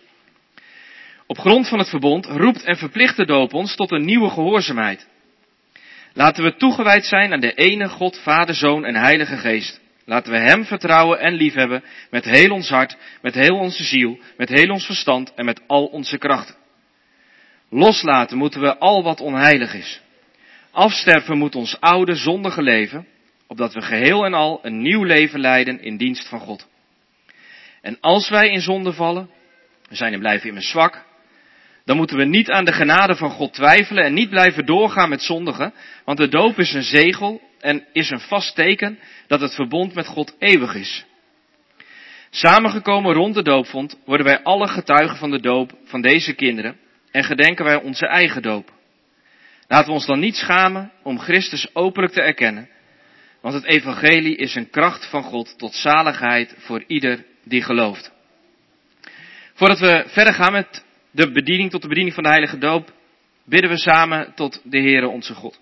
Op grond van het verbond roept en verplicht de doop ons tot een nieuwe gehoorzaamheid. Laten we toegewijd zijn aan de ene God, Vader, Zoon en Heilige Geest. Laten we hem vertrouwen en liefhebben met heel ons hart, met heel onze ziel, met heel ons verstand en met al onze krachten. Loslaten moeten we al wat onheilig is. Afsterven moet ons oude, zondige leven, opdat we geheel en al een nieuw leven leiden in dienst van God. En als wij in zonde vallen, we zijn en blijven immers zwak, dan moeten we niet aan de genade van God twijfelen en niet blijven doorgaan met zondigen, want de doop is een zegel en is een vast teken dat het verbond met God eeuwig is. Samengekomen rond de doopvond worden wij alle getuigen van de doop van deze kinderen en gedenken wij onze eigen doop. Laten we ons dan niet schamen om Christus openlijk te erkennen, want het evangelie is een kracht van God tot zaligheid voor ieder die gelooft. Voordat we verder gaan met de bediening tot de bediening van de heilige doop, bidden we samen tot de Heere onze God.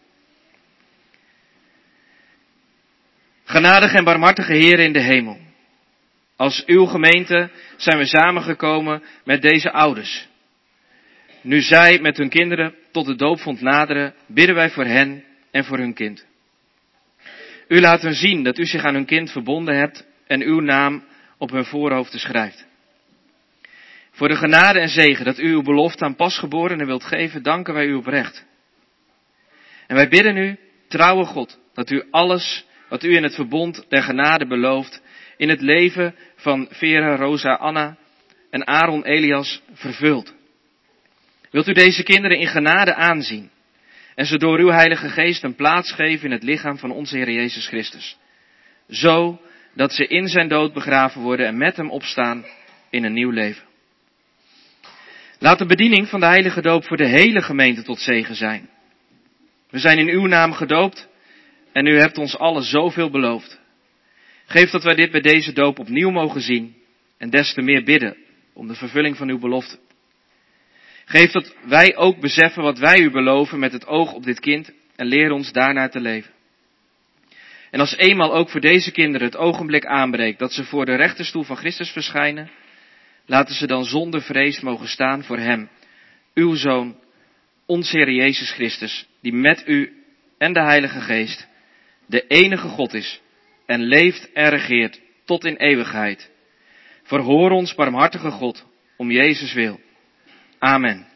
Genadige en barmhartige Heere in de hemel, als uw gemeente zijn we samengekomen met deze ouders. Nu zij met hun kinderen tot de doopvond naderen, bidden wij voor hen en voor hun kind. U laat hun zien dat u zich aan hun kind verbonden hebt en uw naam op hun voorhoofden schrijft. Voor de genade en zegen dat u uw belofte aan pasgeborenen wilt geven, danken wij u oprecht. En wij bidden u, trouwe God, dat u alles wat u in het verbond der genade belooft, in het leven van Vera, Rosa, Anna en Aaron Elias vervult. Wilt u deze kinderen in genade aanzien en ze door uw Heilige Geest een plaats geven in het lichaam van onze Heer Jezus Christus. Zo dat ze in zijn dood begraven worden en met hem opstaan in een nieuw leven. Laat de bediening van de heilige doop voor de hele gemeente tot zegen zijn. We zijn in uw naam gedoopt en u hebt ons allen zoveel beloofd. Geef dat wij dit bij deze doop opnieuw mogen zien en des te meer bidden om de vervulling van uw belofte. Geef dat wij ook beseffen wat wij u beloven met het oog op dit kind en leer ons daarnaar te leven. En als eenmaal ook voor deze kinderen het ogenblik aanbreekt dat ze voor de rechterstoel van Christus verschijnen, laten ze dan zonder vrees mogen staan voor hem, uw Zoon, onze Heer Jezus Christus, die met u en de Heilige Geest de enige God is en leeft en regeert tot in eeuwigheid. Verhoor ons, barmhartige God, om Jezus wil. Amen.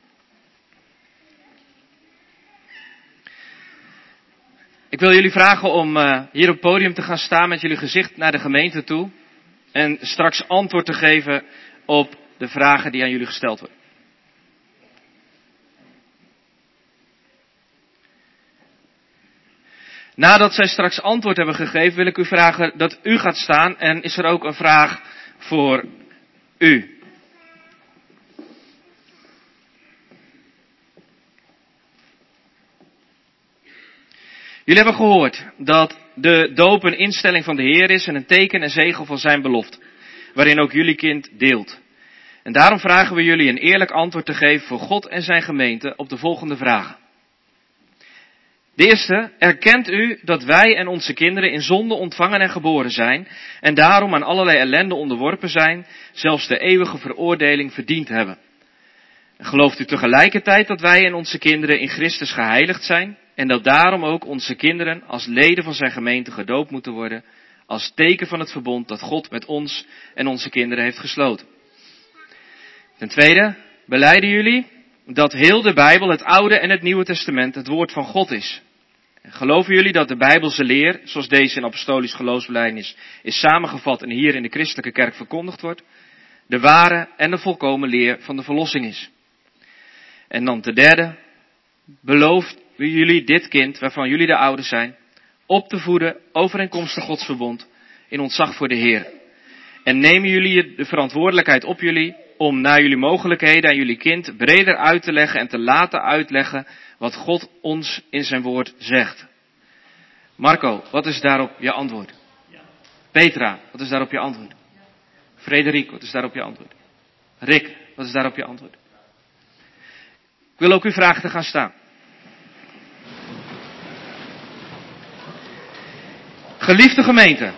Ik wil jullie vragen om uh, hier op het podium te gaan staan met jullie gezicht naar de gemeente toe en straks antwoord te geven op de vragen die aan jullie gesteld worden. Nadat zij straks antwoord hebben gegeven, wil ik u vragen dat u gaat staan en is er ook een vraag voor u. Jullie hebben gehoord dat de doop een instelling van de Heer is en een teken en zegel van zijn belofte, waarin ook jullie kind deelt. En daarom vragen we jullie een eerlijk antwoord te geven voor God en zijn gemeente op de volgende vragen. De eerste, erkent u dat wij en onze kinderen in zonde ontvangen en geboren zijn en daarom aan allerlei ellende onderworpen zijn, zelfs de eeuwige veroordeling verdiend hebben? En gelooft u tegelijkertijd dat wij en onze kinderen in Christus geheiligd zijn en dat daarom ook onze kinderen als leden van zijn gemeente gedoopt moeten worden, als teken van het verbond dat God met ons en onze kinderen heeft gesloten? Ten tweede, belijden jullie dat heel de Bijbel, het Oude en het Nieuwe Testament, het woord van God is? En geloven jullie dat de Bijbelse leer, zoals deze in apostolisch geloofsbelijdenis is samengevat en hier in de christelijke kerk verkondigd wordt, de ware en de volkomen leer van de verlossing is? En dan ten derde, belooft jullie dit kind, waarvan jullie de ouders zijn, op te voeden overeenkomstig Gods verbond in ontzag voor de Heer? En nemen jullie de verantwoordelijkheid op jullie om naar jullie mogelijkheden aan jullie kind breder uit te leggen en te laten uitleggen wat God ons in zijn woord zegt? Marco, wat is daarop je antwoord? Petra, wat is daarop je antwoord? Frederik, wat is daarop je antwoord? Rick, wat is daarop je antwoord? Ik wil ook u vragen te gaan staan. Geliefde gemeente,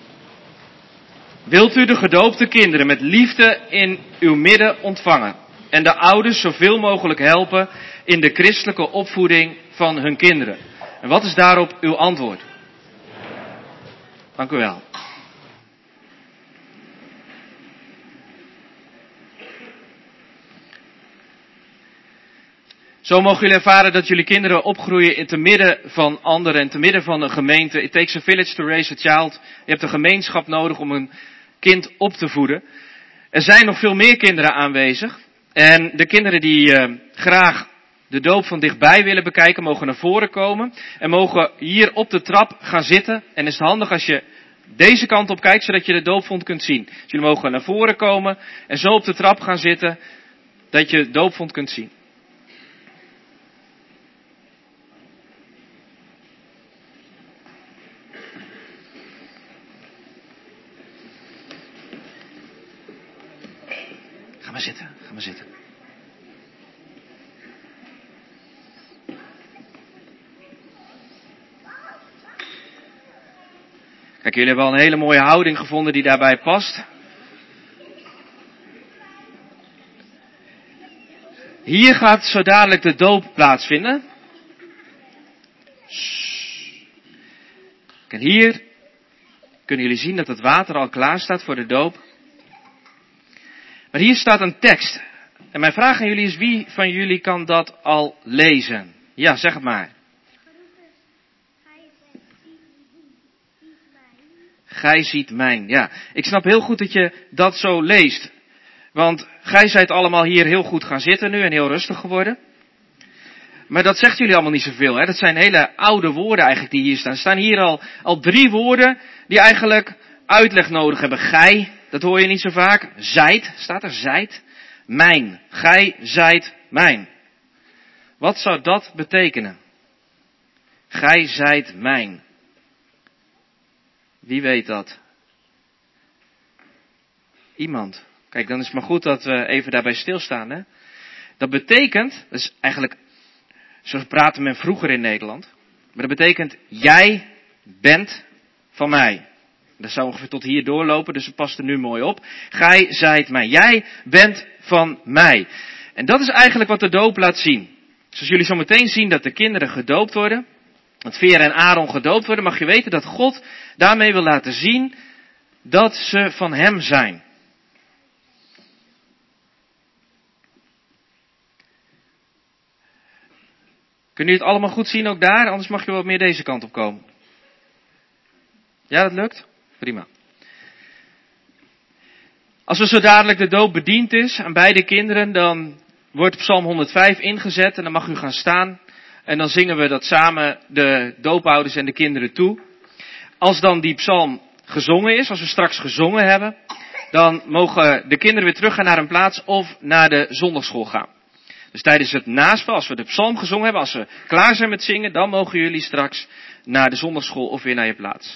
wilt u de gedoopte kinderen met liefde in uw midden ontvangen en de ouders zoveel mogelijk helpen in de christelijke opvoeding van hun kinderen? En wat is daarop uw antwoord? Dank u wel. Zo mogen jullie ervaren dat jullie kinderen opgroeien in te midden van anderen en te midden van een gemeente. It takes a village to raise a child. Je hebt een gemeenschap nodig om een kind op te voeden. Er zijn nog veel meer kinderen aanwezig. En de kinderen die uh, graag de doop van dichtbij willen bekijken, mogen naar voren komen. En mogen hier op de trap gaan zitten. En is het handig als je deze kant op kijkt, zodat je de doopvond kunt zien. Dus jullie mogen naar voren komen en zo op de trap gaan zitten, dat je de doopvond kunt zien. Ga maar zitten, ga maar zitten. Kijk, jullie hebben al een hele mooie houding gevonden die daarbij past. Hier gaat zo dadelijk de doop plaatsvinden. En hier kunnen jullie zien dat het water al klaar staat voor de doop. Maar hier staat een tekst. En mijn vraag aan jullie is, wie van jullie kan dat al lezen? Ja, zeg het maar. Gij ziet mijn. Ja, ik snap heel goed dat je dat zo leest. Want gij zijt allemaal hier heel goed gaan zitten nu en heel rustig geworden. Maar dat zegt jullie allemaal niet zoveel. Hè? Dat zijn hele oude woorden eigenlijk die hier staan. Er staan hier al, al drie woorden die eigenlijk uitleg nodig hebben. Gij, dat hoor je niet zo vaak. Zijt, staat er zijt. Mijn, gij zijt mijn. Wat zou dat betekenen? Gij zijt mijn. Wie weet dat? Iemand. Kijk, dan is het maar goed dat we even daarbij stilstaan. Hè? Dat betekent, dat is eigenlijk, zo praatte men vroeger in Nederland. Maar dat betekent, jij bent van mij. Dat zou ongeveer tot hier doorlopen, dus het past er nu mooi op. Gij zijt mij. Jij bent van mij. En dat is eigenlijk wat de doop laat zien. Dus als jullie zo meteen zien dat de kinderen gedoopt worden, dat Vera en Aaron gedoopt worden, mag je weten dat God daarmee wil laten zien dat ze van hem zijn. Kunnen jullie het allemaal goed zien ook daar? Anders mag je wat meer deze kant op komen. Ja, dat lukt? Prima. Als er zo dadelijk de doop bediend is aan beide kinderen, dan wordt Psalm honderdvijf ingezet en dan mag u gaan staan. En dan zingen we dat samen de doopouders en de kinderen toe. Als dan die psalm gezongen is, als we straks gezongen hebben, dan mogen de kinderen weer teruggaan naar hun plaats of naar de zondagschool gaan. Dus tijdens het naspel, als we de psalm gezongen hebben, als we klaar zijn met zingen, dan mogen jullie straks naar de zondagschool of weer naar je plaats.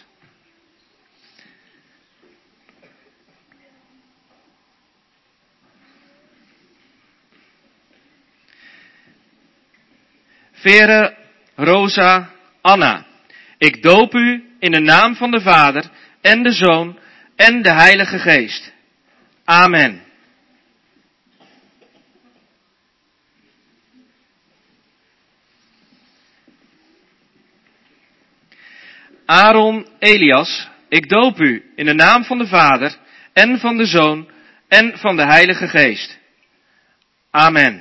Vere, Rosa, Anna, ik doop u in de naam van de Vader en de Zoon en de Heilige Geest. Amen. Aaron, Elias, ik doop u in de naam van de Vader en van de Zoon en van de Heilige Geest. Amen.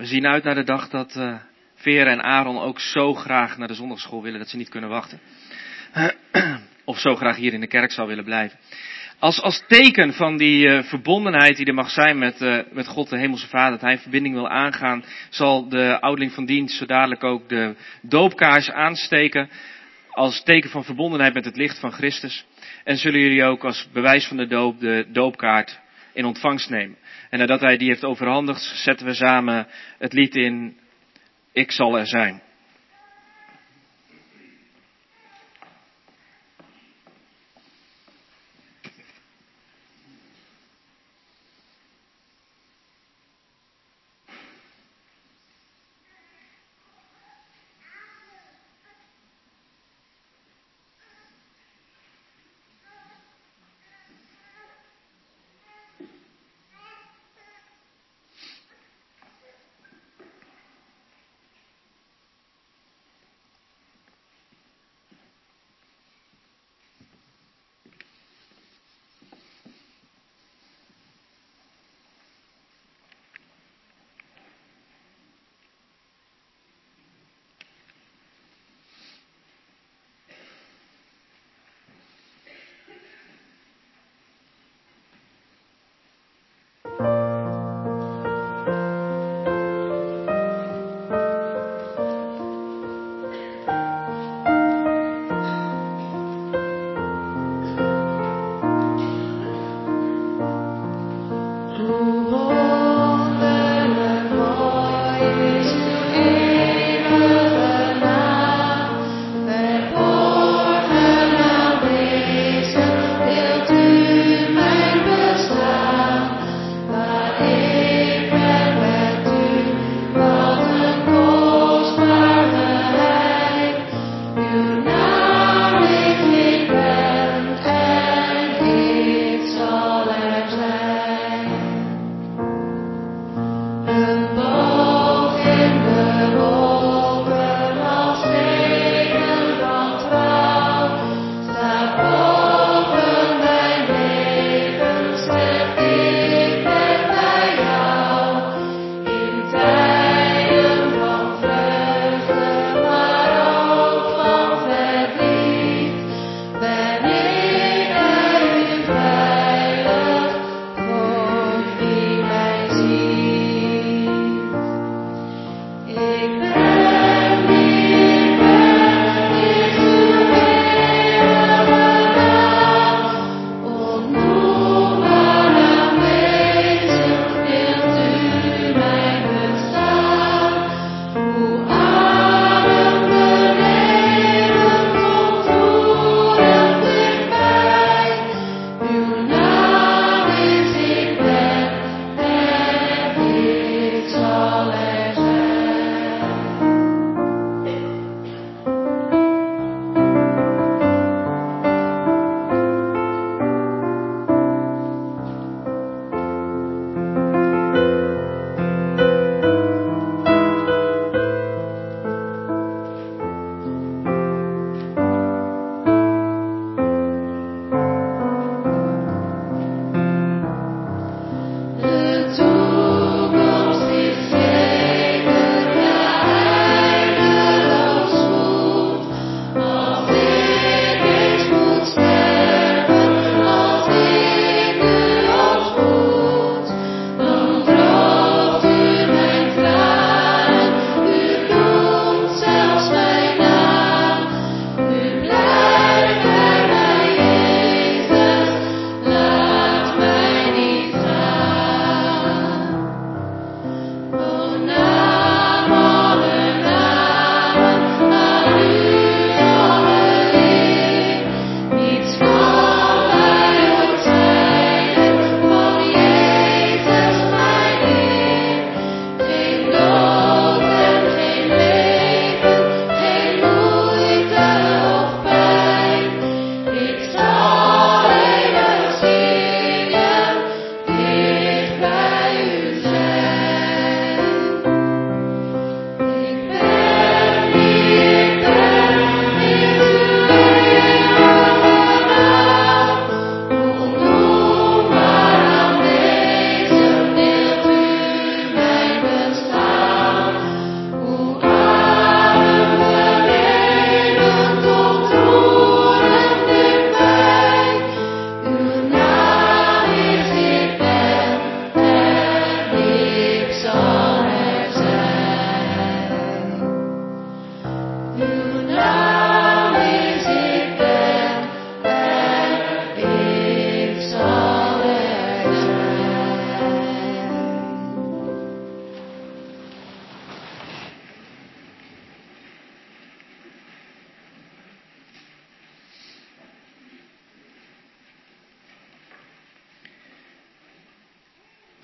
We zien uit naar de dag dat uh, Vera en Aaron ook zo graag naar de zondagschool willen dat ze niet kunnen wachten. Of zo graag hier in de kerk zou willen blijven. Als, als teken van die uh, verbondenheid die er mag zijn met, uh, met God de Hemelse Vader, dat hij een verbinding wil aangaan, zal de ouderling van dienst zo dadelijk ook de doopkaars aansteken. Als teken van verbondenheid met het licht van Christus. En zullen jullie ook als bewijs van de doop de doopkaart in ontvangst nemen. En nadat hij die heeft overhandigd, zetten we samen het lied in Ik zal er zijn.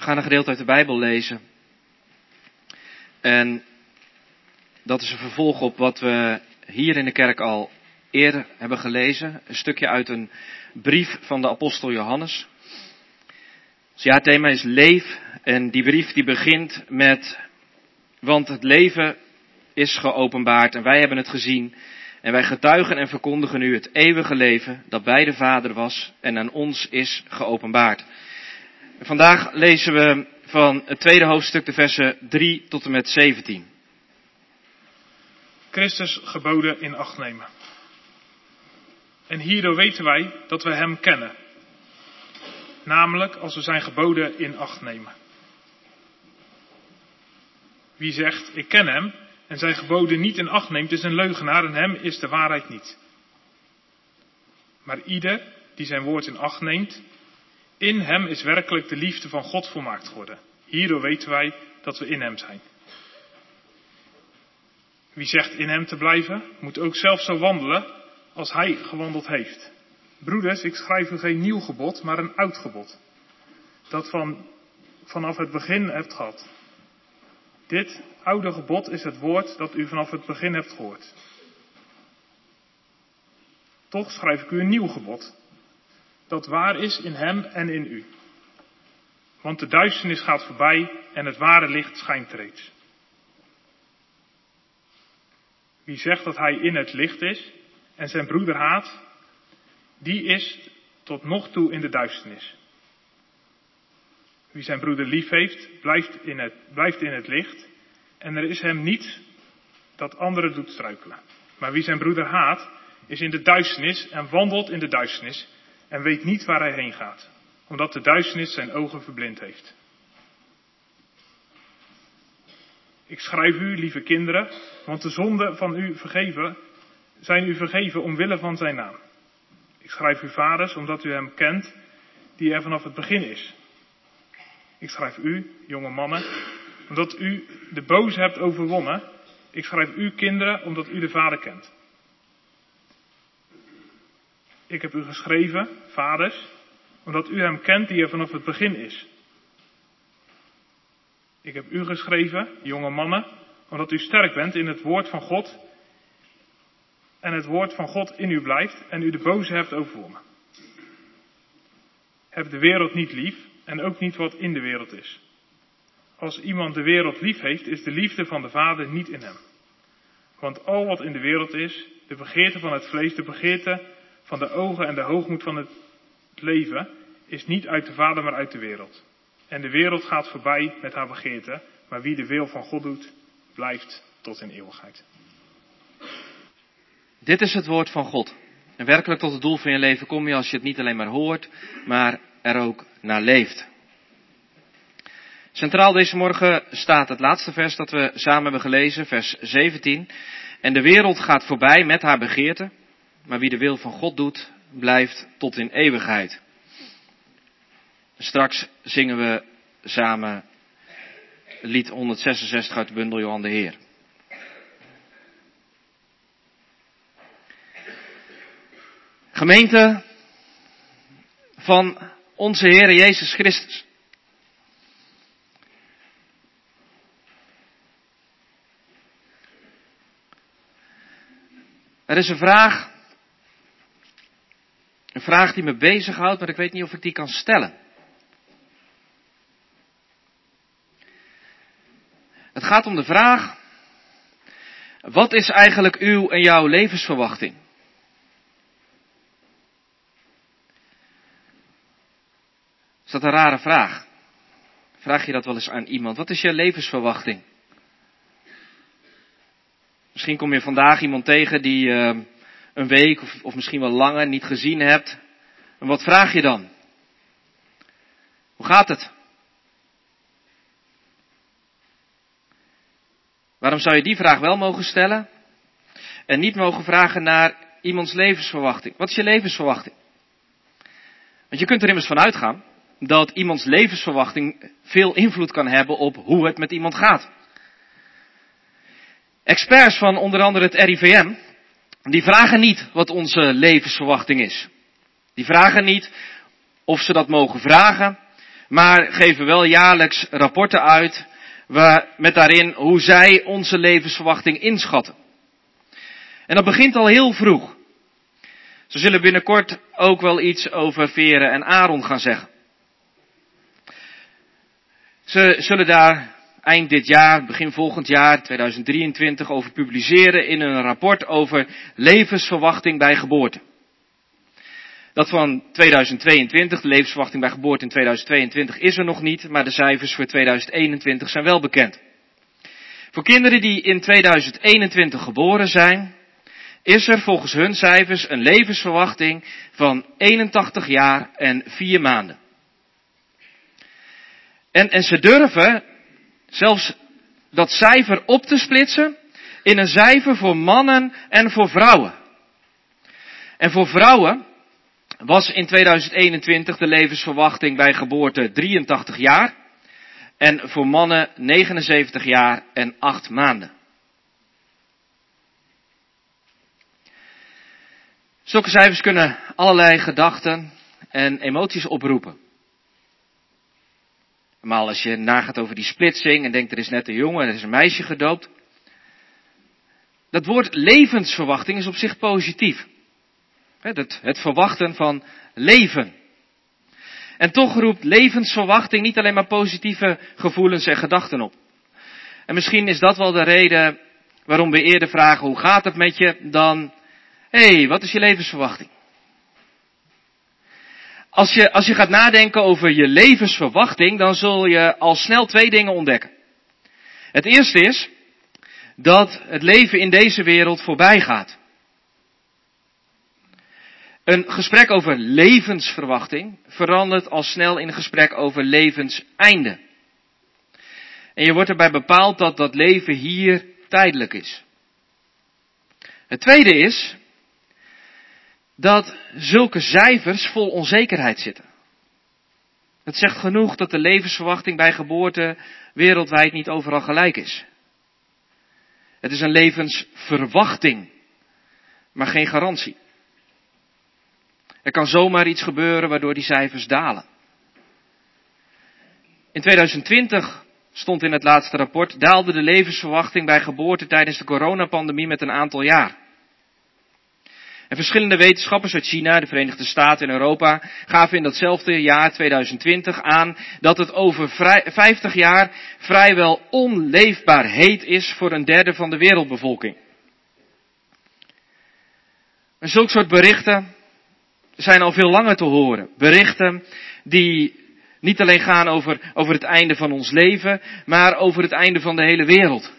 gaan een gedeelte uit de Bijbel lezen. En dat is een vervolg op wat we hier in de kerk al eerder hebben gelezen. Een stukje uit een brief van de apostel Johannes. Dus ja, het thema is leef. En die brief die begint met, want het leven is geopenbaard en wij hebben het gezien. En wij getuigen en verkondigen u het eeuwige leven dat bij de Vader was en aan ons is geopenbaard. En vandaag lezen we van het tweede hoofdstuk de versen drie tot en met zeventien. Christus geboden in acht nemen. En hierdoor weten wij dat we hem kennen. Namelijk als we zijn geboden in acht nemen. Wie zegt, ik ken hem, en zijn geboden niet in acht neemt, is een leugenaar en hem is de waarheid niet. Maar ieder die zijn woord in acht neemt, in hem is werkelijk de liefde van God volmaakt geworden. Hierdoor weten wij dat we in hem zijn. Wie zegt in hem te blijven, moet ook zelf zo wandelen als hij gewandeld heeft. Broeders, ik schrijf u geen nieuw gebod, maar een oud gebod. Dat van, vanaf het begin hebt gehad. Dit oude gebod is het woord dat u vanaf het begin hebt gehoord. Toch schrijf ik u een nieuw gebod. Dat waar is in hem en in u. Want de duisternis gaat voorbij en het ware licht schijnt reeds. Wie zegt dat hij in het licht is en zijn broeder haat, die is tot nog toe in de duisternis. Wie zijn broeder lief heeft, blijft in het, blijft in het licht. En er is hem niets dat anderen doet struikelen. Maar wie zijn broeder haat, is in de duisternis en wandelt in de duisternis. En weet niet waar hij heen gaat. Omdat de duisternis zijn ogen verblind heeft. Ik schrijf u, lieve kinderen, want de zonden van u vergeven, zijn u vergeven omwille van zijn naam. Ik schrijf u vaders, omdat u hem kent, die er vanaf het begin is. Ik schrijf u, jonge mannen, omdat u de boze hebt overwonnen. Ik schrijf u, kinderen, omdat u de Vader kent. Ik heb u geschreven, vaders, omdat u hem kent die er vanaf het begin is. Ik heb u geschreven, jonge mannen, omdat u sterk bent in het woord van God en het woord van God in u blijft en u de boze hebt overwonnen. Heb de wereld niet lief en ook niet wat in de wereld is. Als iemand de wereld lief heeft, is de liefde van de Vader niet in hem. Want al wat in de wereld is, de begeerte van het vlees, de begeerte van de ogen en de hoogmoed van het leven, is niet uit de Vader, maar uit de wereld. En de wereld gaat voorbij met haar begeerte, maar wie de wil van God doet, blijft tot in eeuwigheid. Dit is het woord van God. En werkelijk tot het doel van je leven kom je als je het niet alleen maar hoort, maar er ook naar leeft. Centraal deze morgen staat het laatste vers dat we samen hebben gelezen, vers zeventien. En de wereld gaat voorbij met haar begeerte, maar wie de wil van God doet, blijft tot in eeuwigheid. Straks zingen we samen lied honderdzesenzestig uit de bundel Johan de Heer. Gemeente van onze Heer Jezus Christus. Er is een vraag, een vraag die me bezighoudt, maar ik weet niet of ik die kan stellen. Het gaat om de vraag, wat is eigenlijk uw en jouw levensverwachting? Is dat een rare vraag? Vraag je dat wel eens aan iemand? Wat is je levensverwachting? Misschien kom je vandaag iemand tegen die uh, een week of, of misschien wel langer niet gezien hebt. En wat vraag je dan? Hoe gaat het? Waarom zou je die vraag wel mogen stellen en niet mogen vragen naar iemands levensverwachting? Wat is je levensverwachting? Want je kunt er immers van uitgaan dat iemands levensverwachting veel invloed kan hebben op hoe het met iemand gaat. Experts van onder andere het R I V M, die vragen niet wat onze levensverwachting is. Die vragen niet of ze dat mogen vragen, maar geven wel jaarlijks rapporten uit waar, met daarin hoe zij onze levensverwachting inschatten. En dat begint al heel vroeg. Ze zullen binnenkort ook wel iets over Vere en Aaron gaan zeggen. Ze zullen daar eind dit jaar, begin volgend jaar, tweeduizend drieëntwintig, over publiceren in een rapport over levensverwachting bij geboorte. Dat van tweeduizend tweeëntwintig, de levensverwachting bij geboorte in tweeduizend tweeëntwintig is er nog niet, maar de cijfers voor tweeduizend eenentwintig zijn wel bekend. Voor kinderen die in tweeduizend eenentwintig geboren zijn, is er volgens hun cijfers een levensverwachting van eenentachtig jaar en vier maanden. En, en ze durven zelfs dat cijfer op te splitsen in een cijfer voor mannen en voor vrouwen. En voor vrouwen was in tweeduizend eenentwintig de levensverwachting bij geboorte drieëntachtig jaar. En voor mannen negenenzeventig jaar en acht maanden. Zulke cijfers kunnen allerlei gedachten en emoties oproepen. Maar als je nagaat over die splitsing en denkt er is net een jongen en er is een meisje gedoopt. Dat woord levensverwachting is op zich positief. Het, het verwachten van leven. En toch roept levensverwachting niet alleen maar positieve gevoelens en gedachten op. En misschien is dat wel de reden waarom we eerder vragen hoe gaat het met je dan, hé, hey, wat is je levensverwachting? Als je, als je gaat nadenken over je levensverwachting, dan zul je al snel twee dingen ontdekken. Het eerste is dat het leven in deze wereld voorbij gaat. Een gesprek over levensverwachting verandert al snel in een gesprek over levenseinde. En je wordt erbij bepaald dat dat leven hier tijdelijk is. Het tweede is dat zulke cijfers vol onzekerheid zitten. Het zegt genoeg dat de levensverwachting bij geboorte wereldwijd niet overal gelijk is. Het is een levensverwachting, maar geen garantie. Er kan zomaar iets gebeuren waardoor die cijfers dalen. In tweeduizend twintig stond in het laatste rapport, daalde de levensverwachting bij geboorte tijdens de coronapandemie met een aantal jaar. En verschillende wetenschappers uit China, de Verenigde Staten en Europa gaven in datzelfde jaar tweeduizend twintig aan dat het over vijftig jaar vrijwel onleefbaar heet is voor een derde van de wereldbevolking. En zulke soort berichten zijn al veel langer te horen. Berichten die niet alleen gaan over, over het einde van ons leven, maar over het einde van de hele wereld.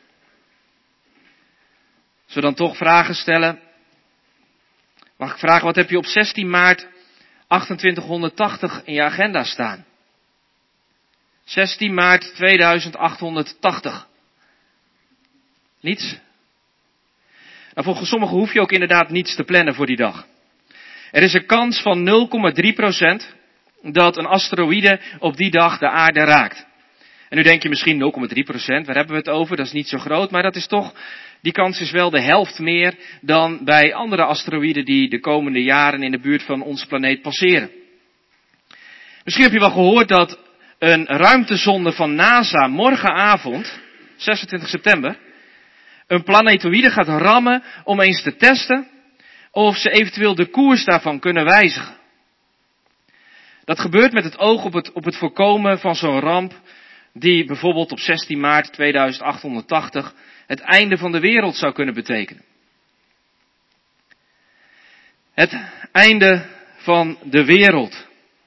Als we dan toch vragen stellen, mag ik vragen, wat heb je op zestien maart achtentwintighonderdtachtig in je agenda staan? zestien maart tweeduizend achthonderdtachtig. Niets? Nou, volgens sommigen hoef je ook inderdaad niets te plannen voor die dag. Er is een kans van nul komma drie procent dat een asteroïde op die dag de aarde raakt. En nu denk je misschien nul komma drie procent, waar hebben we het over? Dat is niet zo groot, maar dat is toch, die kans is wel de helft meer dan bij andere asteroïden die de komende jaren in de buurt van onze planeet passeren. Misschien heb je wel gehoord dat een ruimtezonde van NASA morgenavond, zesentwintig september, een planetoïde gaat rammen om eens te testen of ze eventueel de koers daarvan kunnen wijzigen. Dat gebeurt met het oog op het, op het voorkomen van zo'n ramp die bijvoorbeeld op zestien maart tweeduizend achthonderdtachtig het einde van de wereld zou kunnen betekenen. Het einde van de wereld.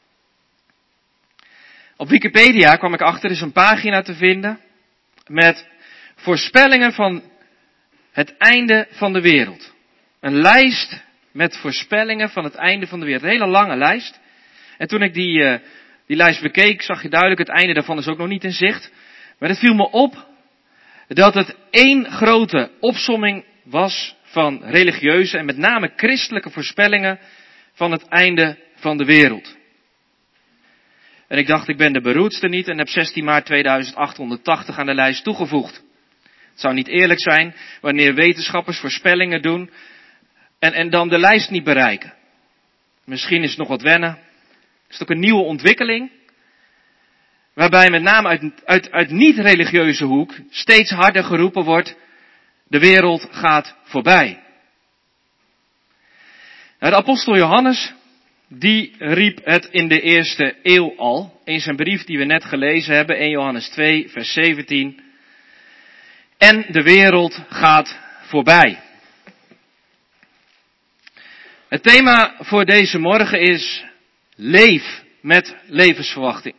Op Wikipedia kwam ik achter, er is een pagina te vinden met voorspellingen van het einde van de wereld. Een lijst met voorspellingen van het einde van de wereld. Een hele lange lijst. En toen ik die, uh, die lijst bekeek, zag je duidelijk, het einde daarvan is ook nog niet in zicht. Maar het viel me op dat het één grote opsomming was van religieuze en met name christelijke voorspellingen van het einde van de wereld. En ik dacht, ik ben de beroerdste niet en heb zestien maart tweeduizend achthonderdtachtig aan de lijst toegevoegd. Het zou niet eerlijk zijn wanneer wetenschappers voorspellingen doen en, en dan de lijst niet bereiken. Misschien is het nog wat wennen. Is het ook een nieuwe ontwikkeling? waarbij met name uit, uit, uit niet-religieuze hoek steeds harder geroepen wordt, de wereld gaat voorbij. De apostel Johannes, die riep het in de eerste eeuw al, in zijn brief die we net gelezen hebben, eerste Johannes twee, vers zeventien. En de wereld gaat voorbij. Het thema voor deze morgen is leef met levensverwachting.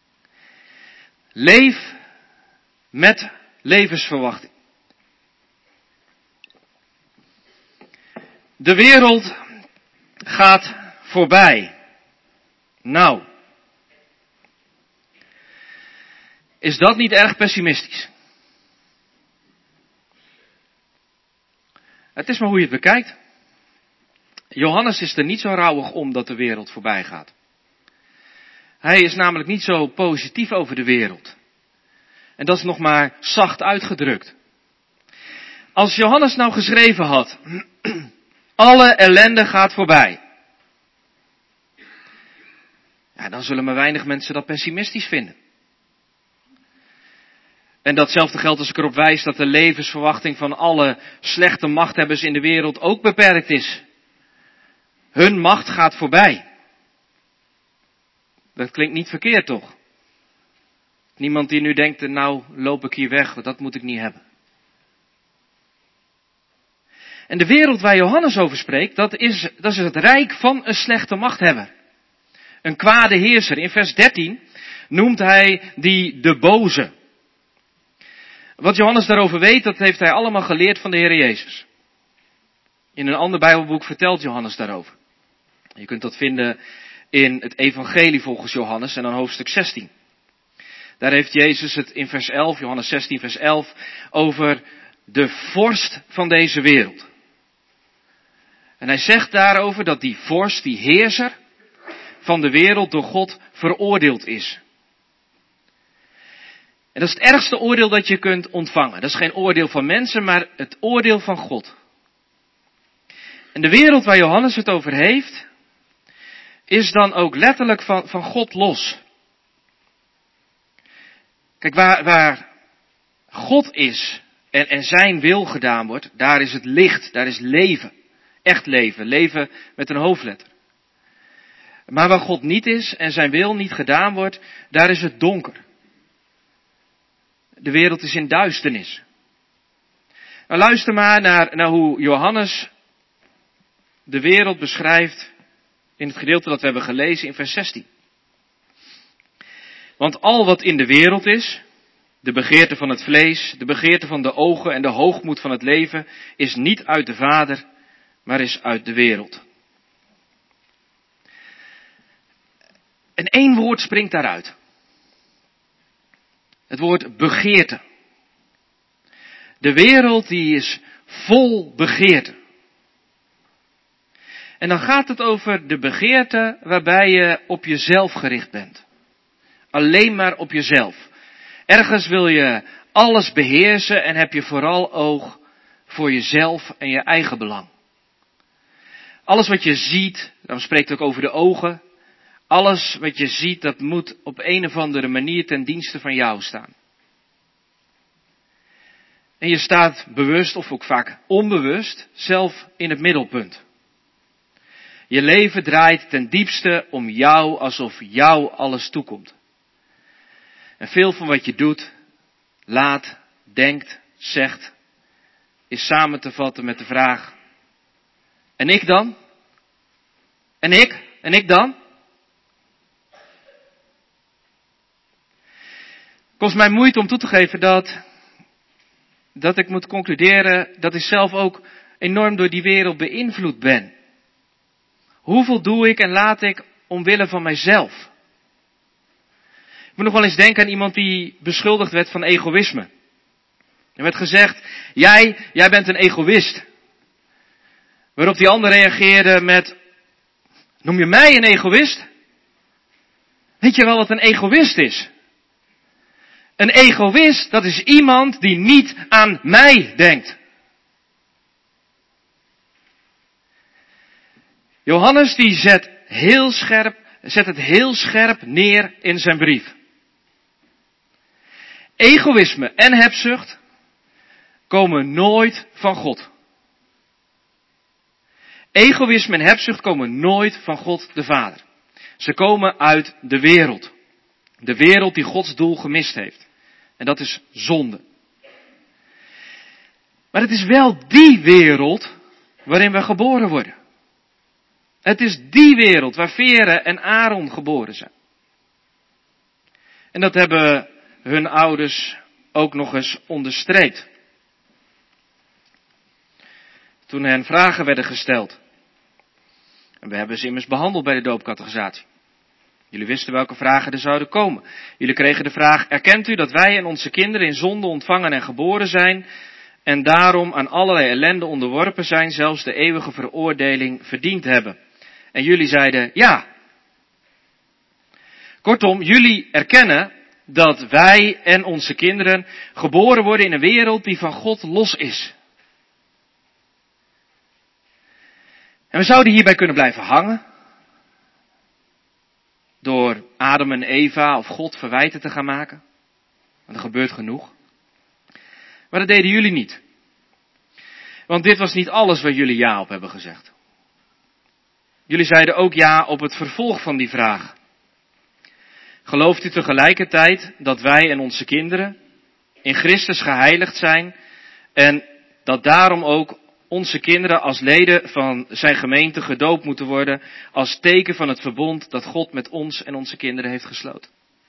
Leef met levensverwachting. De wereld gaat voorbij. Nou, is dat niet erg pessimistisch? Het is maar hoe je het bekijkt. Johannes is er niet zo rouwig om dat de wereld voorbij gaat. Hij is namelijk niet zo positief over de wereld. En dat is nog maar zacht uitgedrukt. Als Johannes nou geschreven had, alle ellende gaat voorbij. Ja, dan zullen maar weinig mensen dat pessimistisch vinden. En datzelfde geldt als ik erop wijs dat de levensverwachting van alle slechte machthebbers in de wereld ook beperkt is. Hun macht gaat voorbij. Dat klinkt niet verkeerd, toch? Niemand die nu denkt, nou loop ik hier weg, dat moet ik niet hebben. En de wereld waar Johannes over spreekt, dat is, dat is het rijk van een slechte machthebber. Een kwade heerser. In vers dertien noemt hij die de boze. Wat Johannes daarover weet, dat heeft hij allemaal geleerd van de Heer Jezus. In een ander Bijbelboek vertelt Johannes daarover. Je kunt dat vinden in het evangelie volgens Johannes en dan hoofdstuk zestien. Daar heeft Jezus het in vers elf, Johannes zestien vers elf, over de vorst van deze wereld. En hij zegt daarover dat die vorst, die heerser van de wereld door God veroordeeld is. En dat is het ergste oordeel dat je kunt ontvangen. Dat is geen oordeel van mensen, maar het oordeel van God. En de wereld waar Johannes het over heeft, is dan ook letterlijk van, van God los. Kijk, waar, waar God is en, en zijn wil gedaan wordt, daar is het licht, daar is leven. Echt leven, leven met een hoofdletter. Maar waar God niet is en zijn wil niet gedaan wordt, daar is het donker. De wereld is in duisternis. Nou, luister maar naar, naar hoe Johannes de wereld beschrijft in het gedeelte dat we hebben gelezen in vers zestien. Want al wat in de wereld is, de begeerte van het vlees, de begeerte van de ogen en de hoogmoed van het leven, is niet uit de Vader, maar is uit de wereld. En één woord springt daaruit. Het woord begeerte. De wereld die is vol begeerte. En dan gaat het over de begeerte waarbij je op jezelf gericht bent. Alleen maar op jezelf. Ergens wil je alles beheersen en heb je vooral oog voor jezelf en je eigen belang. Alles wat je ziet, dan spreekt het ook over de ogen. Alles wat je ziet, dat moet op een of andere manier ten dienste van jou staan. En je staat bewust of ook vaak onbewust zelf in het middelpunt. Je leven draait ten diepste om jou alsof jou alles toekomt. En veel van wat je doet, laat, denkt, zegt, is samen te vatten met de vraag: en ik dan? En ik? En ik dan? Het kost mij moeite om toe te geven dat, dat ik moet concluderen dat ik zelf ook enorm door die wereld beïnvloed ben. Hoeveel doe ik en laat ik omwille van mijzelf? Ik moet nog wel eens denken aan iemand die beschuldigd werd van egoïsme. Er werd gezegd: jij, jij bent een egoïst. Waarop die ander reageerde met: noem je mij een egoïst? Weet je wel wat een egoïst is? Een egoïst, dat is iemand die niet aan mij denkt. Johannes die zet heel scherp, zet het heel scherp neer in zijn brief. Egoïsme en hebzucht komen nooit van God. Egoïsme en hebzucht komen nooit van God de Vader. Ze komen uit de wereld. De wereld die Gods doel gemist heeft. En dat is zonde. Maar het is wel die wereld waarin we geboren worden. Het is die wereld waar Vere en Aaron geboren zijn. En dat hebben hun ouders ook nog eens onderstreept. Toen hen vragen werden gesteld. En we hebben ze immers behandeld bij de doopcatechisatie. Jullie wisten welke vragen er zouden komen. Jullie kregen de vraag, erkent u dat wij en onze kinderen in zonde ontvangen en geboren zijn en daarom aan allerlei ellende onderworpen zijn, zelfs de eeuwige veroordeling verdiend hebben? En jullie zeiden, ja. Kortom, jullie erkennen dat wij en onze kinderen geboren worden in een wereld die van God los is. En we zouden hierbij kunnen blijven hangen. Door Adam en Eva of God verwijten te gaan maken. Want er gebeurt genoeg. Maar dat deden jullie niet. Want dit was niet alles waar jullie ja op hebben gezegd. Jullie zeiden ook ja op het vervolg van die vraag. Gelooft u tegelijkertijd dat wij en onze kinderen in Christus geheiligd zijn en dat daarom ook onze kinderen als leden van zijn gemeente gedoopt moeten worden als teken van het verbond dat God met ons en onze kinderen heeft gesloten?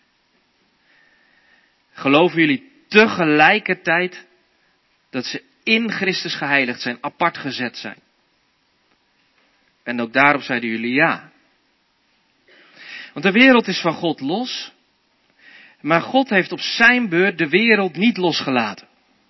Geloven jullie tegelijkertijd dat ze in Christus geheiligd zijn, apart gezet zijn? En ook daarop zeiden jullie ja. Want de wereld is van God los, maar God heeft op zijn beurt de wereld niet losgelaten.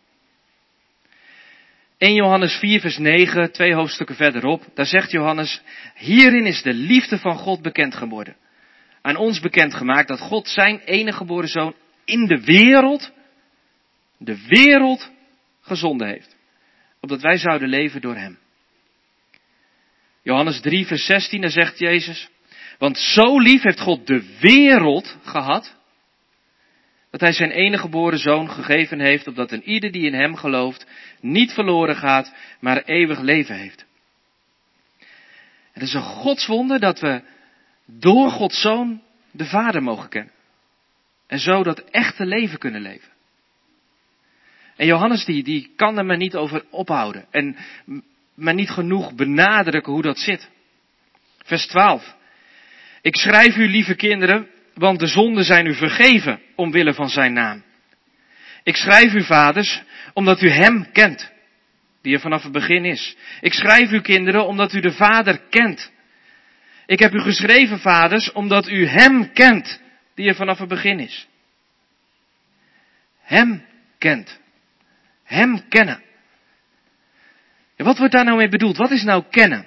eerste Johannes vier vers negen, twee hoofdstukken verderop, daar zegt Johannes, hierin is de liefde van God bekend geworden. Aan ons bekendgemaakt dat God zijn enige geboren zoon in de wereld, de wereld gezonden heeft. Opdat wij zouden leven door hem. Johannes drie vers zestien, daar zegt Jezus, want zo lief heeft God de wereld gehad, dat hij zijn enige geboren zoon gegeven heeft, opdat een ieder die in hem gelooft, niet verloren gaat, maar eeuwig leven heeft. Het is een godswonder dat we door Gods zoon de Vader mogen kennen. En zo dat echte leven kunnen leven. En Johannes die, die kan er maar niet over ophouden. En maar niet genoeg benadrukken hoe dat zit. Vers twaalf. Ik schrijf u, lieve kinderen, want de zonden zijn u vergeven omwille van zijn naam. Ik schrijf u, vaders, omdat u hem kent, die er vanaf het begin is. Ik schrijf u, kinderen, omdat u de Vader kent. Ik heb u geschreven, vaders, omdat u hem kent, die er vanaf het begin is. Hem kent. Hem kennen. Ja, wat wordt daar nou mee bedoeld? Wat is nou kennen?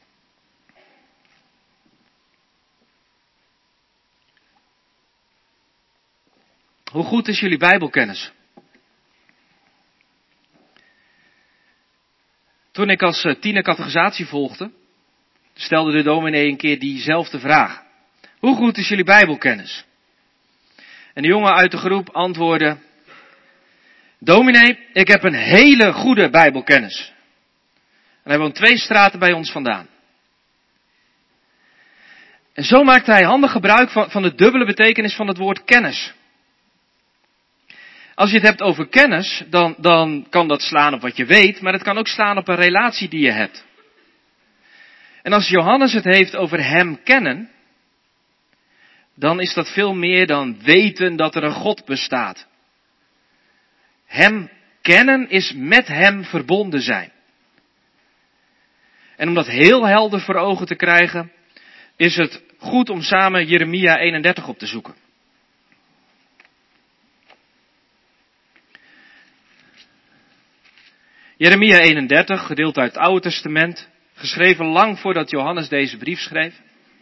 Hoe goed is jullie Bijbelkennis? Toen ik als tiener catechisatie volgde, stelde de dominee een keer diezelfde vraag. Hoe goed is jullie Bijbelkennis? En de jongen uit de groep antwoordde, dominee, ik heb een hele goede Bijbelkennis. En hij woont twee straten bij ons vandaan. En zo maakte hij handig gebruik van, van de dubbele betekenis van het woord kennis. Als je het hebt over kennis, dan, dan kan dat slaan op wat je weet, maar het kan ook slaan op een relatie die je hebt. En als Johannes het heeft over hem kennen, dan is dat veel meer dan weten dat er een God bestaat. Hem kennen is met hem verbonden zijn. En om dat heel helder voor ogen te krijgen, is het goed om samen Jeremia eenendertig op te zoeken. Jeremia eenendertig, gedeelte uit het Oude Testament, geschreven lang voordat Johannes deze brief schreef.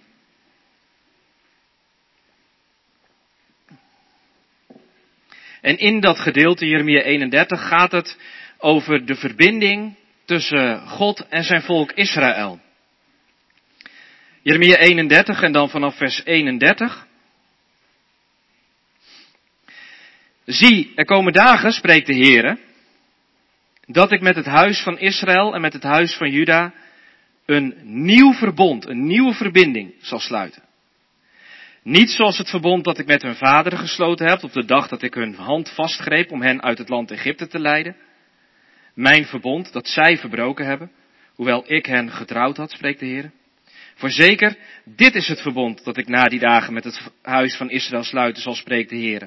En in dat gedeelte, Jeremia eenendertig, gaat het over de verbinding tussen God en zijn volk Israël. Jeremia eenendertig en dan vanaf vers eenendertig. Zie, er komen dagen, spreekt de Heere, dat ik met het huis van Israël en met het huis van Juda een nieuw verbond, een nieuwe verbinding zal sluiten. Niet zoals het verbond dat ik met hun vaderen gesloten heb op de dag dat ik hun hand vastgreep om hen uit het land Egypte te leiden. Mijn verbond dat zij verbroken hebben, hoewel ik hen getrouwd had, spreekt de Heer. Voorzeker, dit is het verbond dat ik na die dagen met het huis van Israël sluiten zal, spreekt de Heer.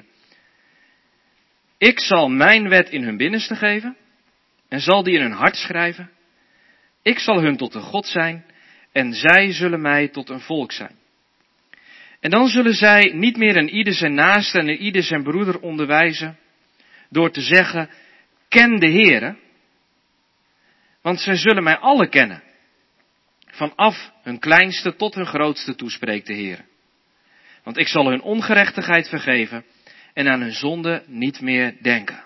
Ik zal mijn wet in hun binnenste geven en zal die in hun hart schrijven. Ik zal hun tot een God zijn en zij zullen mij tot een volk zijn. En dan zullen zij niet meer een ieder zijn naaste en een ieder zijn broeder onderwijzen door te zeggen, ken de Heere, want zij zullen mij alle kennen. Vanaf hun kleinste tot hun grootste toe, spreekt de Heer. Want ik zal hun ongerechtigheid vergeven en aan hun zonde niet meer denken.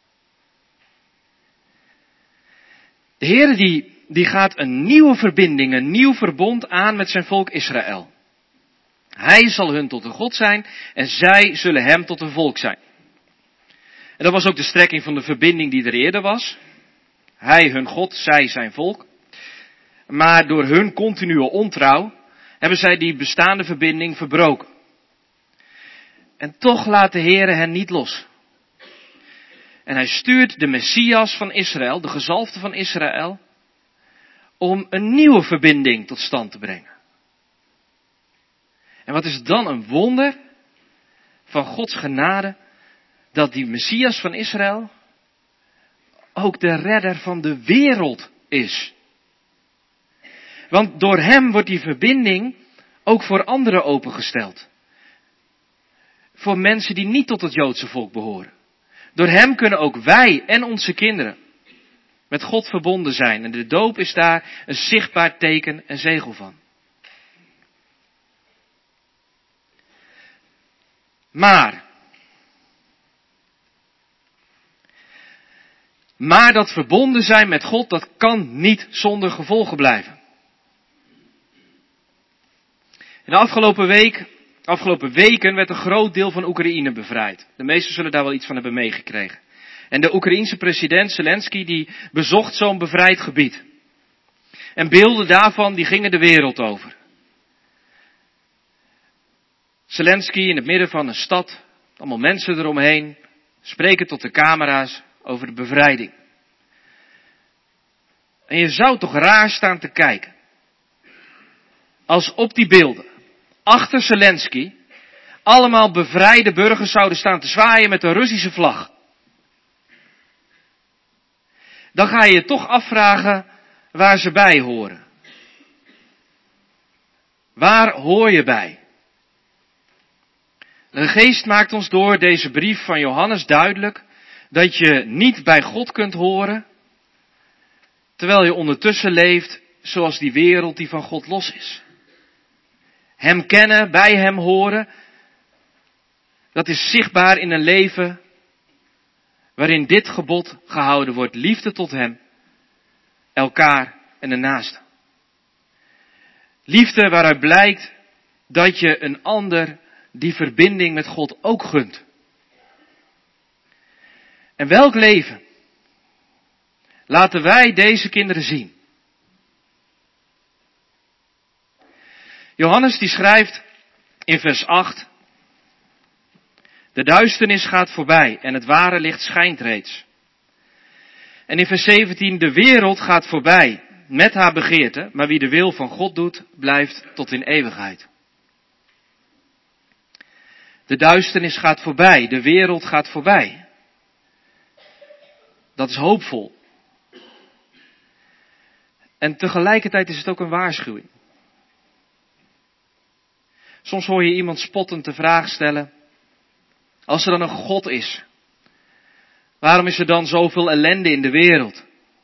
De Heer die, die gaat een nieuwe verbinding, een nieuw verbond aan met zijn volk Israël. Hij zal hun tot een God zijn en zij zullen hem tot een volk zijn. En dat was ook de strekking van de verbinding die er eerder was. Hij hun God, zij zijn volk. Maar door hun continue ontrouw hebben zij die bestaande verbinding verbroken. En toch laat de Heere hen niet los. En hij stuurt de Messias van Israël, de gezalfde van Israël, om een nieuwe verbinding tot stand te brengen. En wat is dan een wonder van Gods genade, dat die Messias van Israël ook de redder van de wereld is. Want door hem wordt die verbinding ook voor anderen opengesteld. Voor mensen die niet tot het Joodse volk behoren. Door hem kunnen ook wij en onze kinderen met God verbonden zijn. En de doop is daar een zichtbaar teken en zegel van. Maar, maar dat verbonden zijn met God, dat kan niet zonder gevolgen blijven. In de afgelopen week, afgelopen weken werd een groot deel van Oekraïne bevrijd. De meesten zullen daar wel iets van hebben meegekregen. En de Oekraïense president Zelensky die bezocht zo'n bevrijd gebied. En beelden daarvan die gingen de wereld over. Zelensky in het midden van een stad, allemaal mensen eromheen, spreken tot de camera's over de bevrijding. En je zou toch raar staan te kijken. Als op die beelden, achter Zelensky, allemaal bevrijde burgers zouden staan te zwaaien met een Russische vlag. Dan ga je je toch afvragen waar ze bij horen. Waar hoor je bij? De geest maakt ons door deze brief van Johannes duidelijk dat je niet bij God kunt horen, terwijl je ondertussen leeft zoals die wereld die van God los is. Hem kennen, bij hem horen, dat is zichtbaar in een leven waarin dit gebod gehouden wordt. Liefde tot hem, elkaar en de naaste. Liefde waaruit blijkt dat je een ander die verbinding met God ook gunt. En welk leven laten wij deze kinderen zien? Johannes die schrijft in vers acht. De duisternis gaat voorbij en het ware licht schijnt reeds. En in vers zeventien, de wereld gaat voorbij met haar begeerte, maar wie de wil van God doet, blijft tot in eeuwigheid. De duisternis gaat voorbij, de wereld gaat voorbij. Dat is hoopvol. En tegelijkertijd is het ook een waarschuwing. Soms hoor je iemand spottend de vraag stellen, als er dan een God is, waarom is er dan zoveel ellende in de wereld?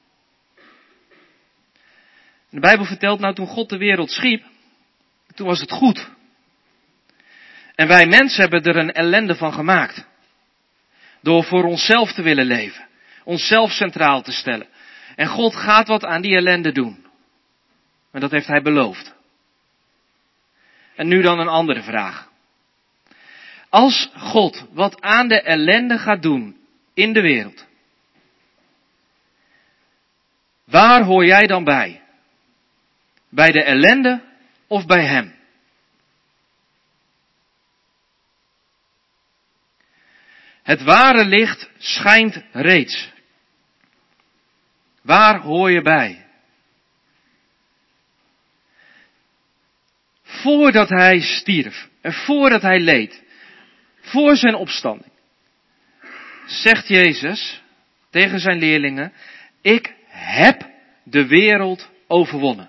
De Bijbel vertelt, nou toen God de wereld schiep, toen was het goed. En wij mensen hebben er een ellende van gemaakt. Door voor onszelf te willen leven. Onszelf centraal te stellen. En God gaat wat aan die ellende doen. Maar dat heeft hij beloofd. En nu dan een andere vraag. Als God wat aan de ellende gaat doen in de wereld, waar hoor jij dan bij? Bij de ellende of bij hem? Het ware licht schijnt reeds. Waar hoor je bij? Voordat hij stierf en voordat hij leed, voor zijn opstanding, zegt Jezus tegen zijn leerlingen, ik heb de wereld overwonnen.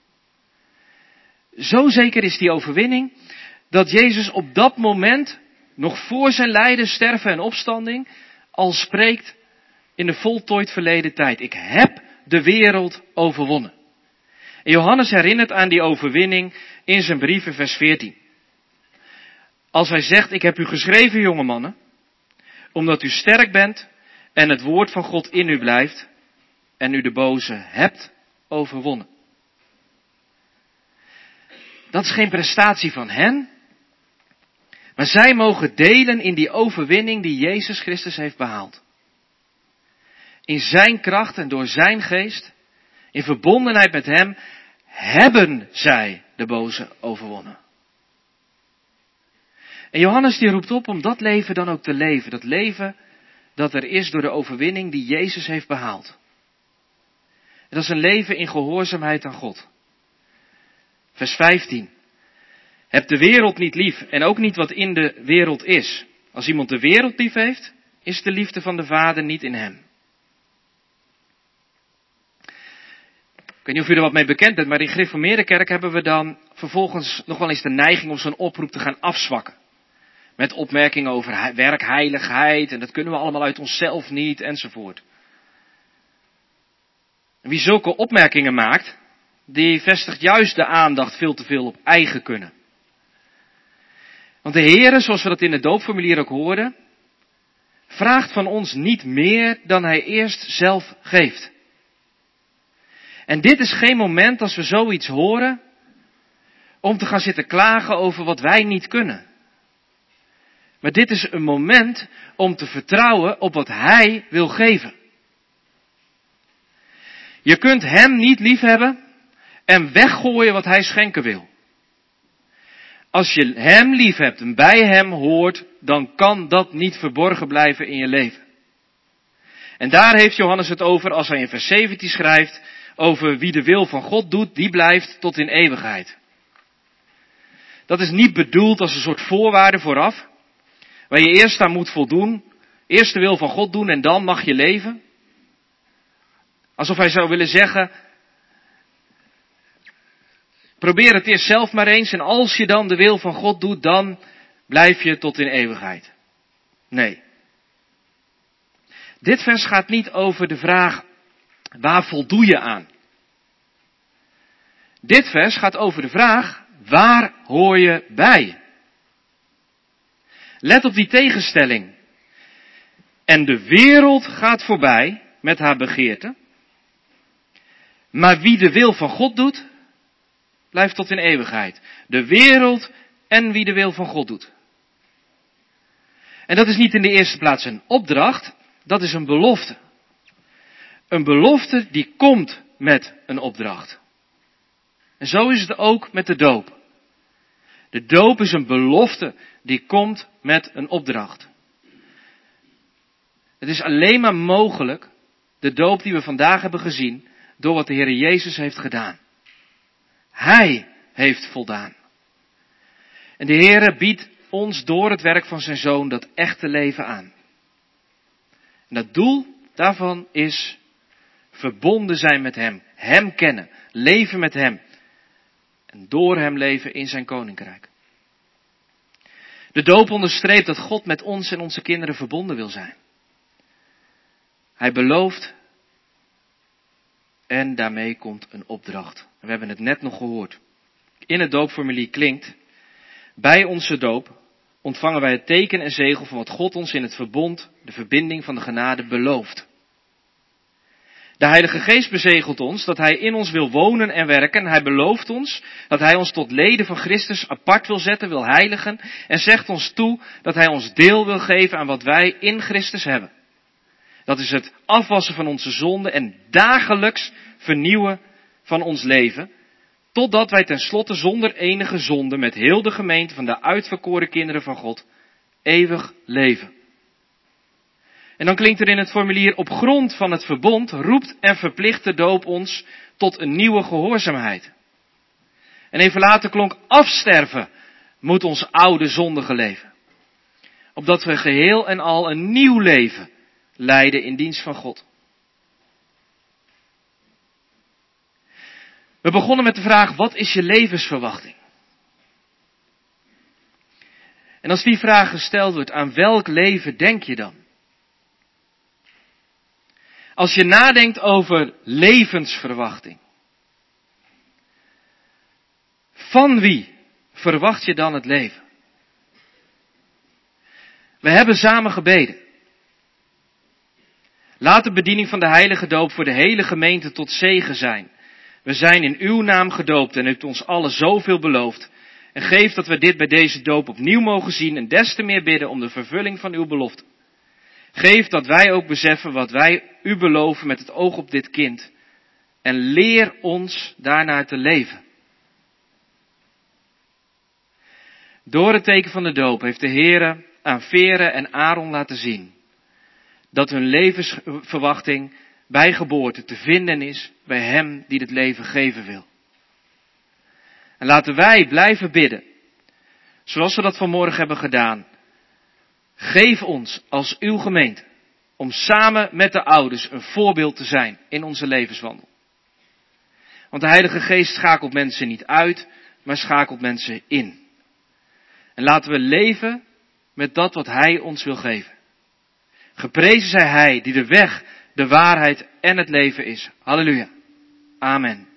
Zo zeker is die overwinning, dat Jezus op dat moment, nog voor zijn lijden, sterven en opstanding, al spreekt in de voltooid verleden tijd. Ik heb de wereld overwonnen. En Johannes herinnert aan die overwinning in zijn brief in vers veertien. Als hij zegt, ik heb u geschreven, jonge mannen, omdat u sterk bent en het woord van God in u blijft en u de boze hebt overwonnen. Dat is geen prestatie van hen, maar zij mogen delen in die overwinning die Jezus Christus heeft behaald. In zijn kracht en door zijn geest, in verbondenheid met hem, hebben zij de boze overwonnen. En Johannes die roept op om dat leven dan ook te leven. Dat leven dat er is door de overwinning die Jezus heeft behaald. En dat is een leven in gehoorzaamheid aan God. Vers vijftien. Heb de wereld niet lief en ook niet wat in de wereld is. Als iemand de wereld lief heeft, is de liefde van de Vader niet in hem. Ik weet niet of u er wat mee bekend bent, maar in gereformeerde kerk hebben we dan vervolgens nog wel eens de neiging om zo'n oproep te gaan afzwakken. Met opmerkingen over werkheiligheid en dat kunnen we allemaal uit onszelf niet enzovoort. En wie zulke opmerkingen maakt, die vestigt juist de aandacht veel te veel op eigen kunnen. Want de Heere, zoals we dat in het doopformulier ook hoorden, vraagt van ons niet meer dan hij eerst zelf geeft. En dit is geen moment als we zoiets horen, om te gaan zitten klagen over wat wij niet kunnen. Maar dit is een moment om te vertrouwen op wat hij wil geven. Je kunt hem niet liefhebben en weggooien wat hij schenken wil. Als je hem lief hebt en bij hem hoort, dan kan dat niet verborgen blijven in je leven. En daar heeft Johannes het over als hij in vers zeventien schrijft, over wie de wil van God doet, die blijft tot in eeuwigheid. Dat is niet bedoeld als een soort voorwaarde vooraf, waar je eerst aan moet voldoen, eerst de wil van God doen en dan mag je leven. Alsof hij zou willen zeggen, probeer het eerst zelf maar eens en als je dan de wil van God doet, dan blijf je tot in eeuwigheid. Nee. Dit vers gaat niet over de vraag, waar voldoe je aan? Dit vers gaat over de vraag, waar hoor je bij? Let op die tegenstelling. En de wereld gaat voorbij met haar begeerte. Maar wie de wil van God doet, blijft tot in eeuwigheid. De wereld en wie de wil van God doet. En dat is niet in de eerste plaats een opdracht, dat is een belofte. Een belofte die komt met een opdracht. En zo is het ook met de doop. De doop is een belofte die komt met een opdracht. Het is alleen maar mogelijk, de doop die we vandaag hebben gezien, door wat de Heer Jezus heeft gedaan. Hij heeft voldaan. En de Heer biedt ons door het werk van zijn Zoon dat echte leven aan. En het doel daarvan is verbonden zijn met hem, hem kennen, leven met hem en door hem leven in zijn koninkrijk. De doop onderstreept dat God met ons en onze kinderen verbonden wil zijn. Hij belooft en daarmee komt een opdracht. We hebben het net nog gehoord. In het doopformulier klinkt, bij onze doop ontvangen wij het teken en zegel van wat God ons in het verbond, de verbinding van de genade belooft. De Heilige Geest bezegelt ons dat Hij in ons wil wonen en werken. Hij belooft ons dat Hij ons tot leden van Christus apart wil zetten, wil heiligen. En zegt ons toe dat Hij ons deel wil geven aan wat wij in Christus hebben. Dat is het afwassen van onze zonden en dagelijks vernieuwen van ons leven. Totdat wij tenslotte zonder enige zonde met heel de gemeente van de uitverkoren kinderen van God eeuwig leven. En dan klinkt er in het formulier: op grond van het verbond roept en verplicht de doop ons tot een nieuwe gehoorzaamheid. En even later klonk: afsterven moet ons oude zondige leven. Opdat we geheel en al een nieuw leven leiden in dienst van God. We begonnen met de vraag: wat is je levensverwachting? En als die vraag gesteld wordt, aan welk leven denk je dan? Als je nadenkt over levensverwachting, van wie verwacht je dan het leven? We hebben samen gebeden. Laat de bediening van de heilige doop voor de hele gemeente tot zegen zijn. We zijn in uw naam gedoopt en u hebt ons allen zoveel beloofd. En geef dat we dit bij deze doop opnieuw mogen zien en des te meer bidden om de vervulling van uw belofte. Geef dat wij ook beseffen wat wij u beloven met het oog op dit kind. En leer ons daarnaar te leven. Door het teken van de doop heeft de Heere aan Vere en Aaron laten zien dat hun levensverwachting bij geboorte te vinden is bij hem die het leven geven wil. En laten wij blijven bidden, zoals we dat vanmorgen hebben gedaan. Geef ons als uw gemeente om samen met de ouders een voorbeeld te zijn in onze levenswandel. Want de Heilige Geest schakelt mensen niet uit, maar schakelt mensen in. En laten we leven met dat wat Hij ons wil geven. Geprezen zij Hij die de weg, de waarheid en het leven is. Halleluja. Amen.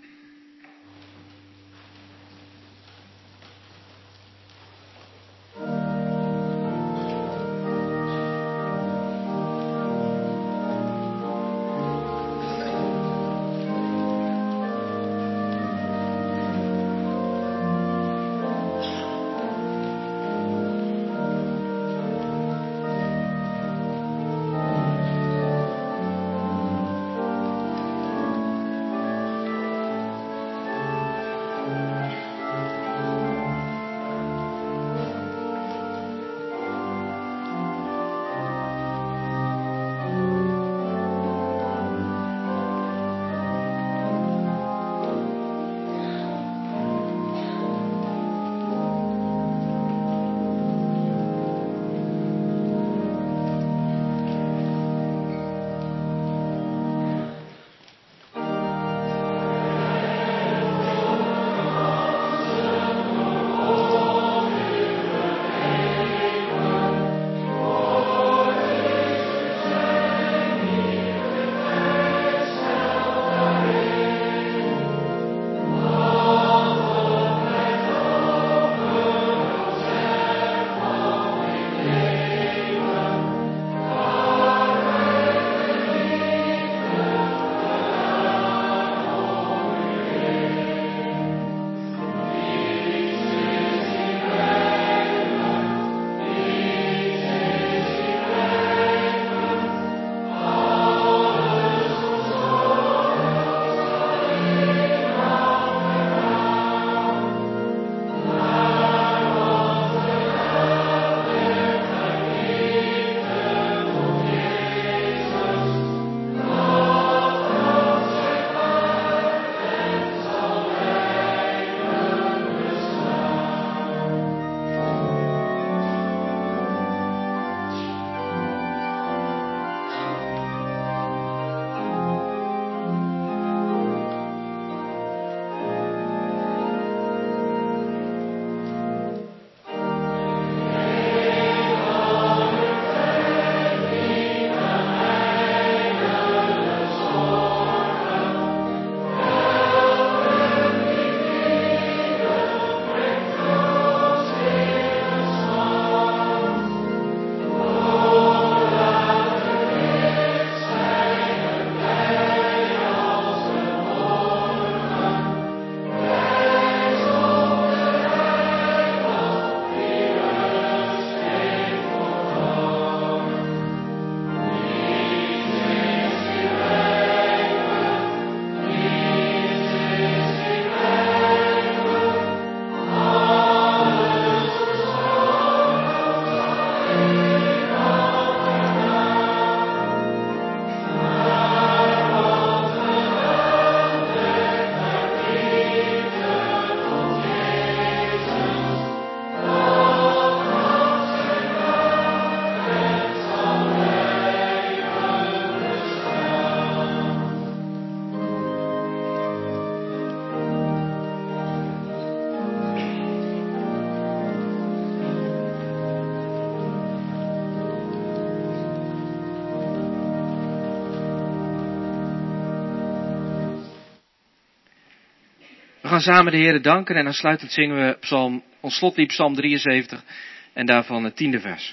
gaan samen de Heere danken en aansluitend zingen we psalm, ons slotlied psalm drieënzeventig en daarvan het tiende vers.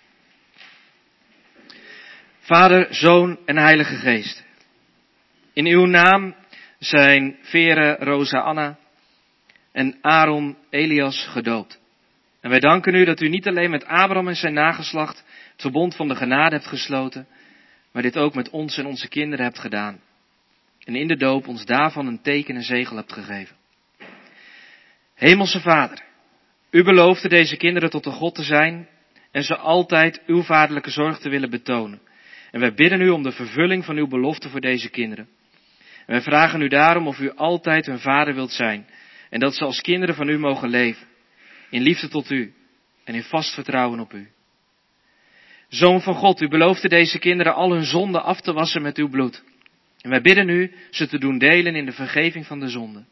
Vader, Zoon en Heilige Geest. In uw naam zijn Vere, Rosa, Anna en Aaron, Elias gedoopt. En wij danken u dat u niet alleen met Abraham en zijn nageslacht het verbond van de genade hebt gesloten, maar dit ook met ons en onze kinderen hebt gedaan. En in de doop ons daarvan een teken en zegel hebt gegeven. Hemelse Vader, u beloofde deze kinderen tot de God te zijn en ze altijd uw vaderlijke zorg te willen betonen. En wij bidden u om de vervulling van uw belofte voor deze kinderen. En wij vragen u daarom of u altijd hun vader wilt zijn en dat ze als kinderen van u mogen leven. In liefde tot u en in vast vertrouwen op u. Zoon van God, u beloofde deze kinderen al hun zonden af te wassen met uw bloed. En wij bidden u ze te doen delen in de vergeving van de zonden.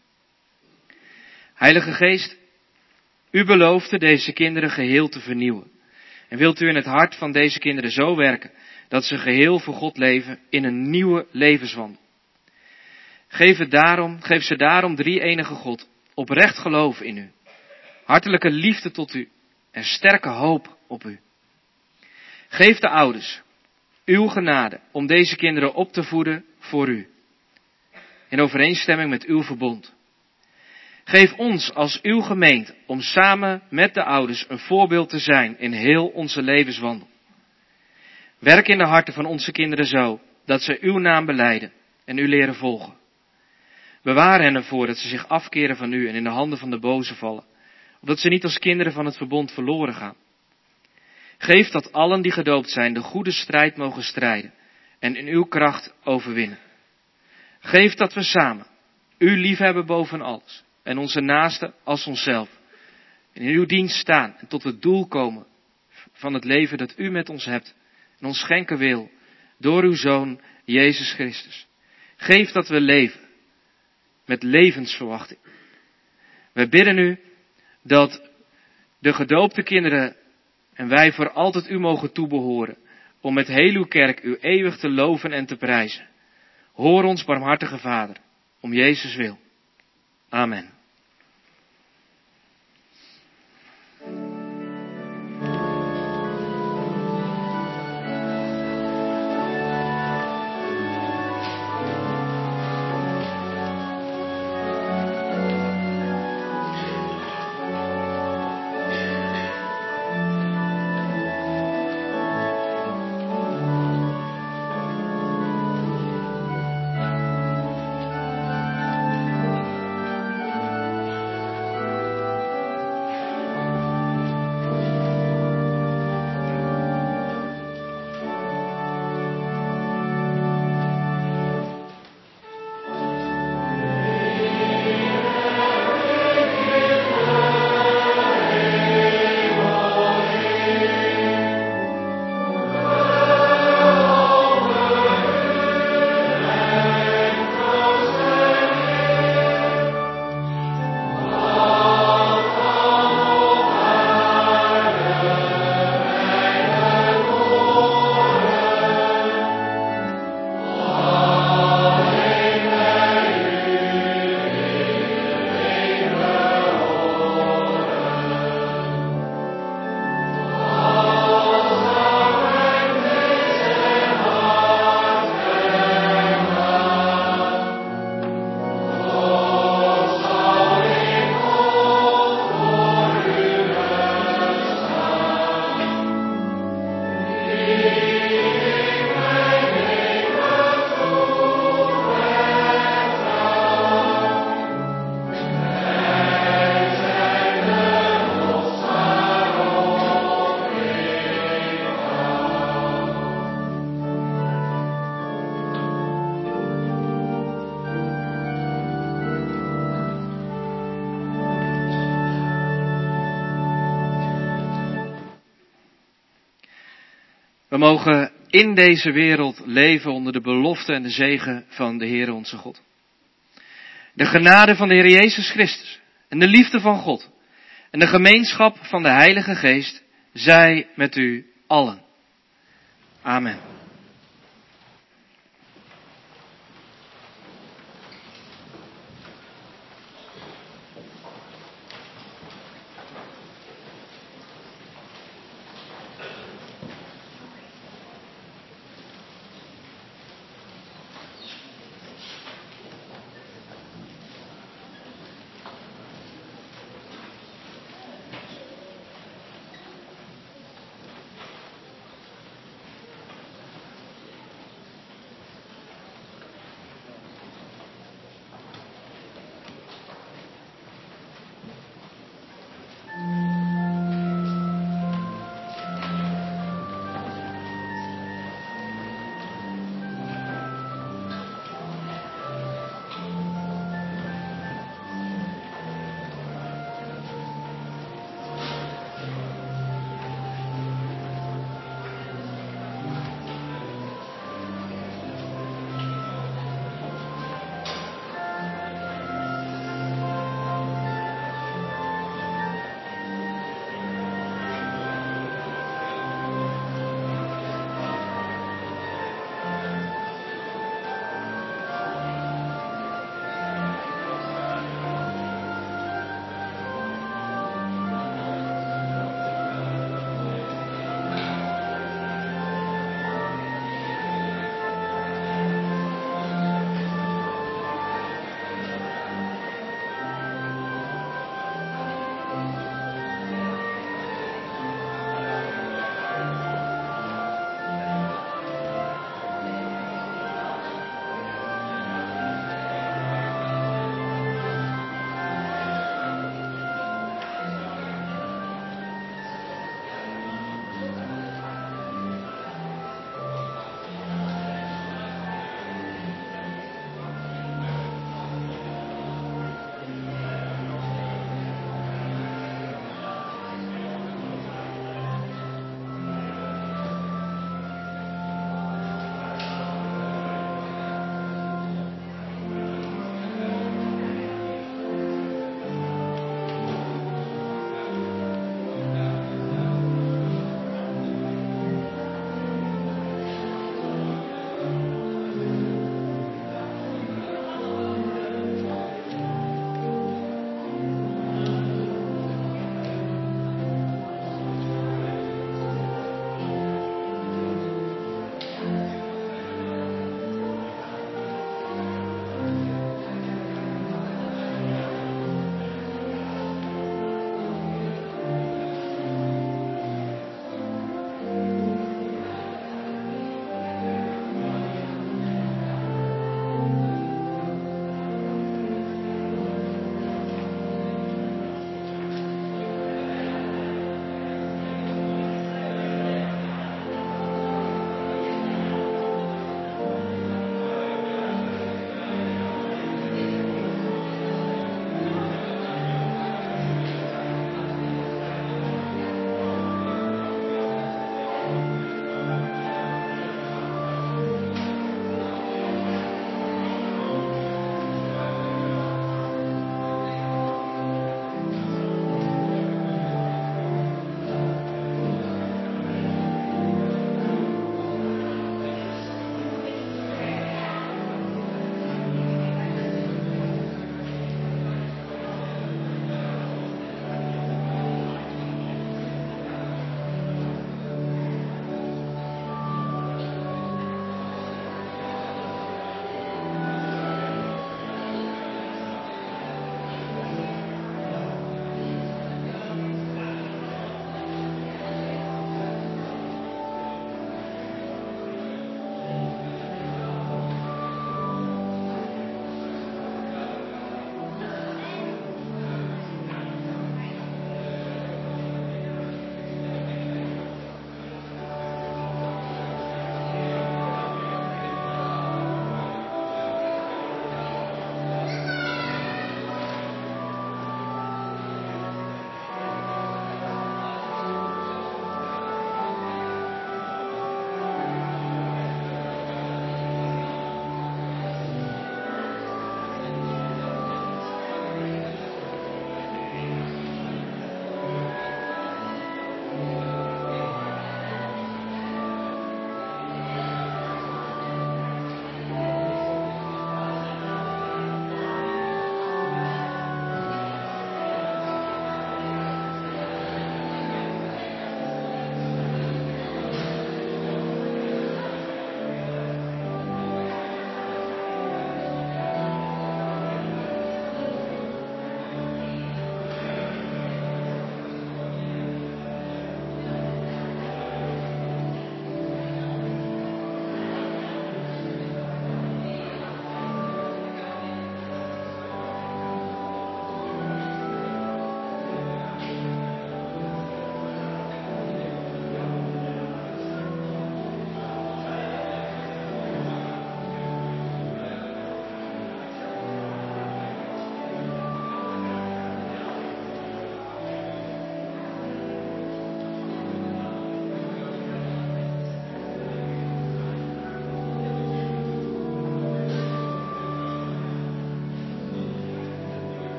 Heilige Geest, u beloofde deze kinderen geheel te vernieuwen. En wilt u in het hart van deze kinderen zo werken dat ze geheel voor God leven in een nieuwe levenswandel. Geef, het daarom, geef ze daarom drie enige God, oprecht geloof in u, hartelijke liefde tot u en sterke hoop op u. Geef de ouders uw genade om deze kinderen op te voeden voor u, in overeenstemming met uw verbond. Geef ons als uw gemeente om samen met de ouders een voorbeeld te zijn in heel onze levenswandel. Werk in de harten van onze kinderen zo, dat ze uw naam belijden en u leren volgen. Bewaar hen ervoor dat ze zich afkeren van u en in de handen van de boze vallen, opdat ze niet als kinderen van het verbond verloren gaan. Geef dat allen die gedoopt zijn de goede strijd mogen strijden en in uw kracht overwinnen. Geef dat we samen u liefhebben boven alles en onze naasten als onszelf. En in uw dienst staan en tot het doel komen van het leven dat u met ons hebt en ons schenken wil door uw Zoon Jezus Christus. Geef dat we leven met levensverwachting. Wij bidden u dat de gedoopte kinderen en wij voor altijd u mogen toebehoren, om met heel uw kerk u eeuwig te loven en te prijzen. Hoor ons, barmhartige Vader, om Jezus wil. Amen. We mogen in deze wereld leven onder de belofte en de zegen van de Heere onze God. De genade van de Heer Jezus Christus en de liefde van God en de gemeenschap van de Heilige Geest zij met u allen. Amen.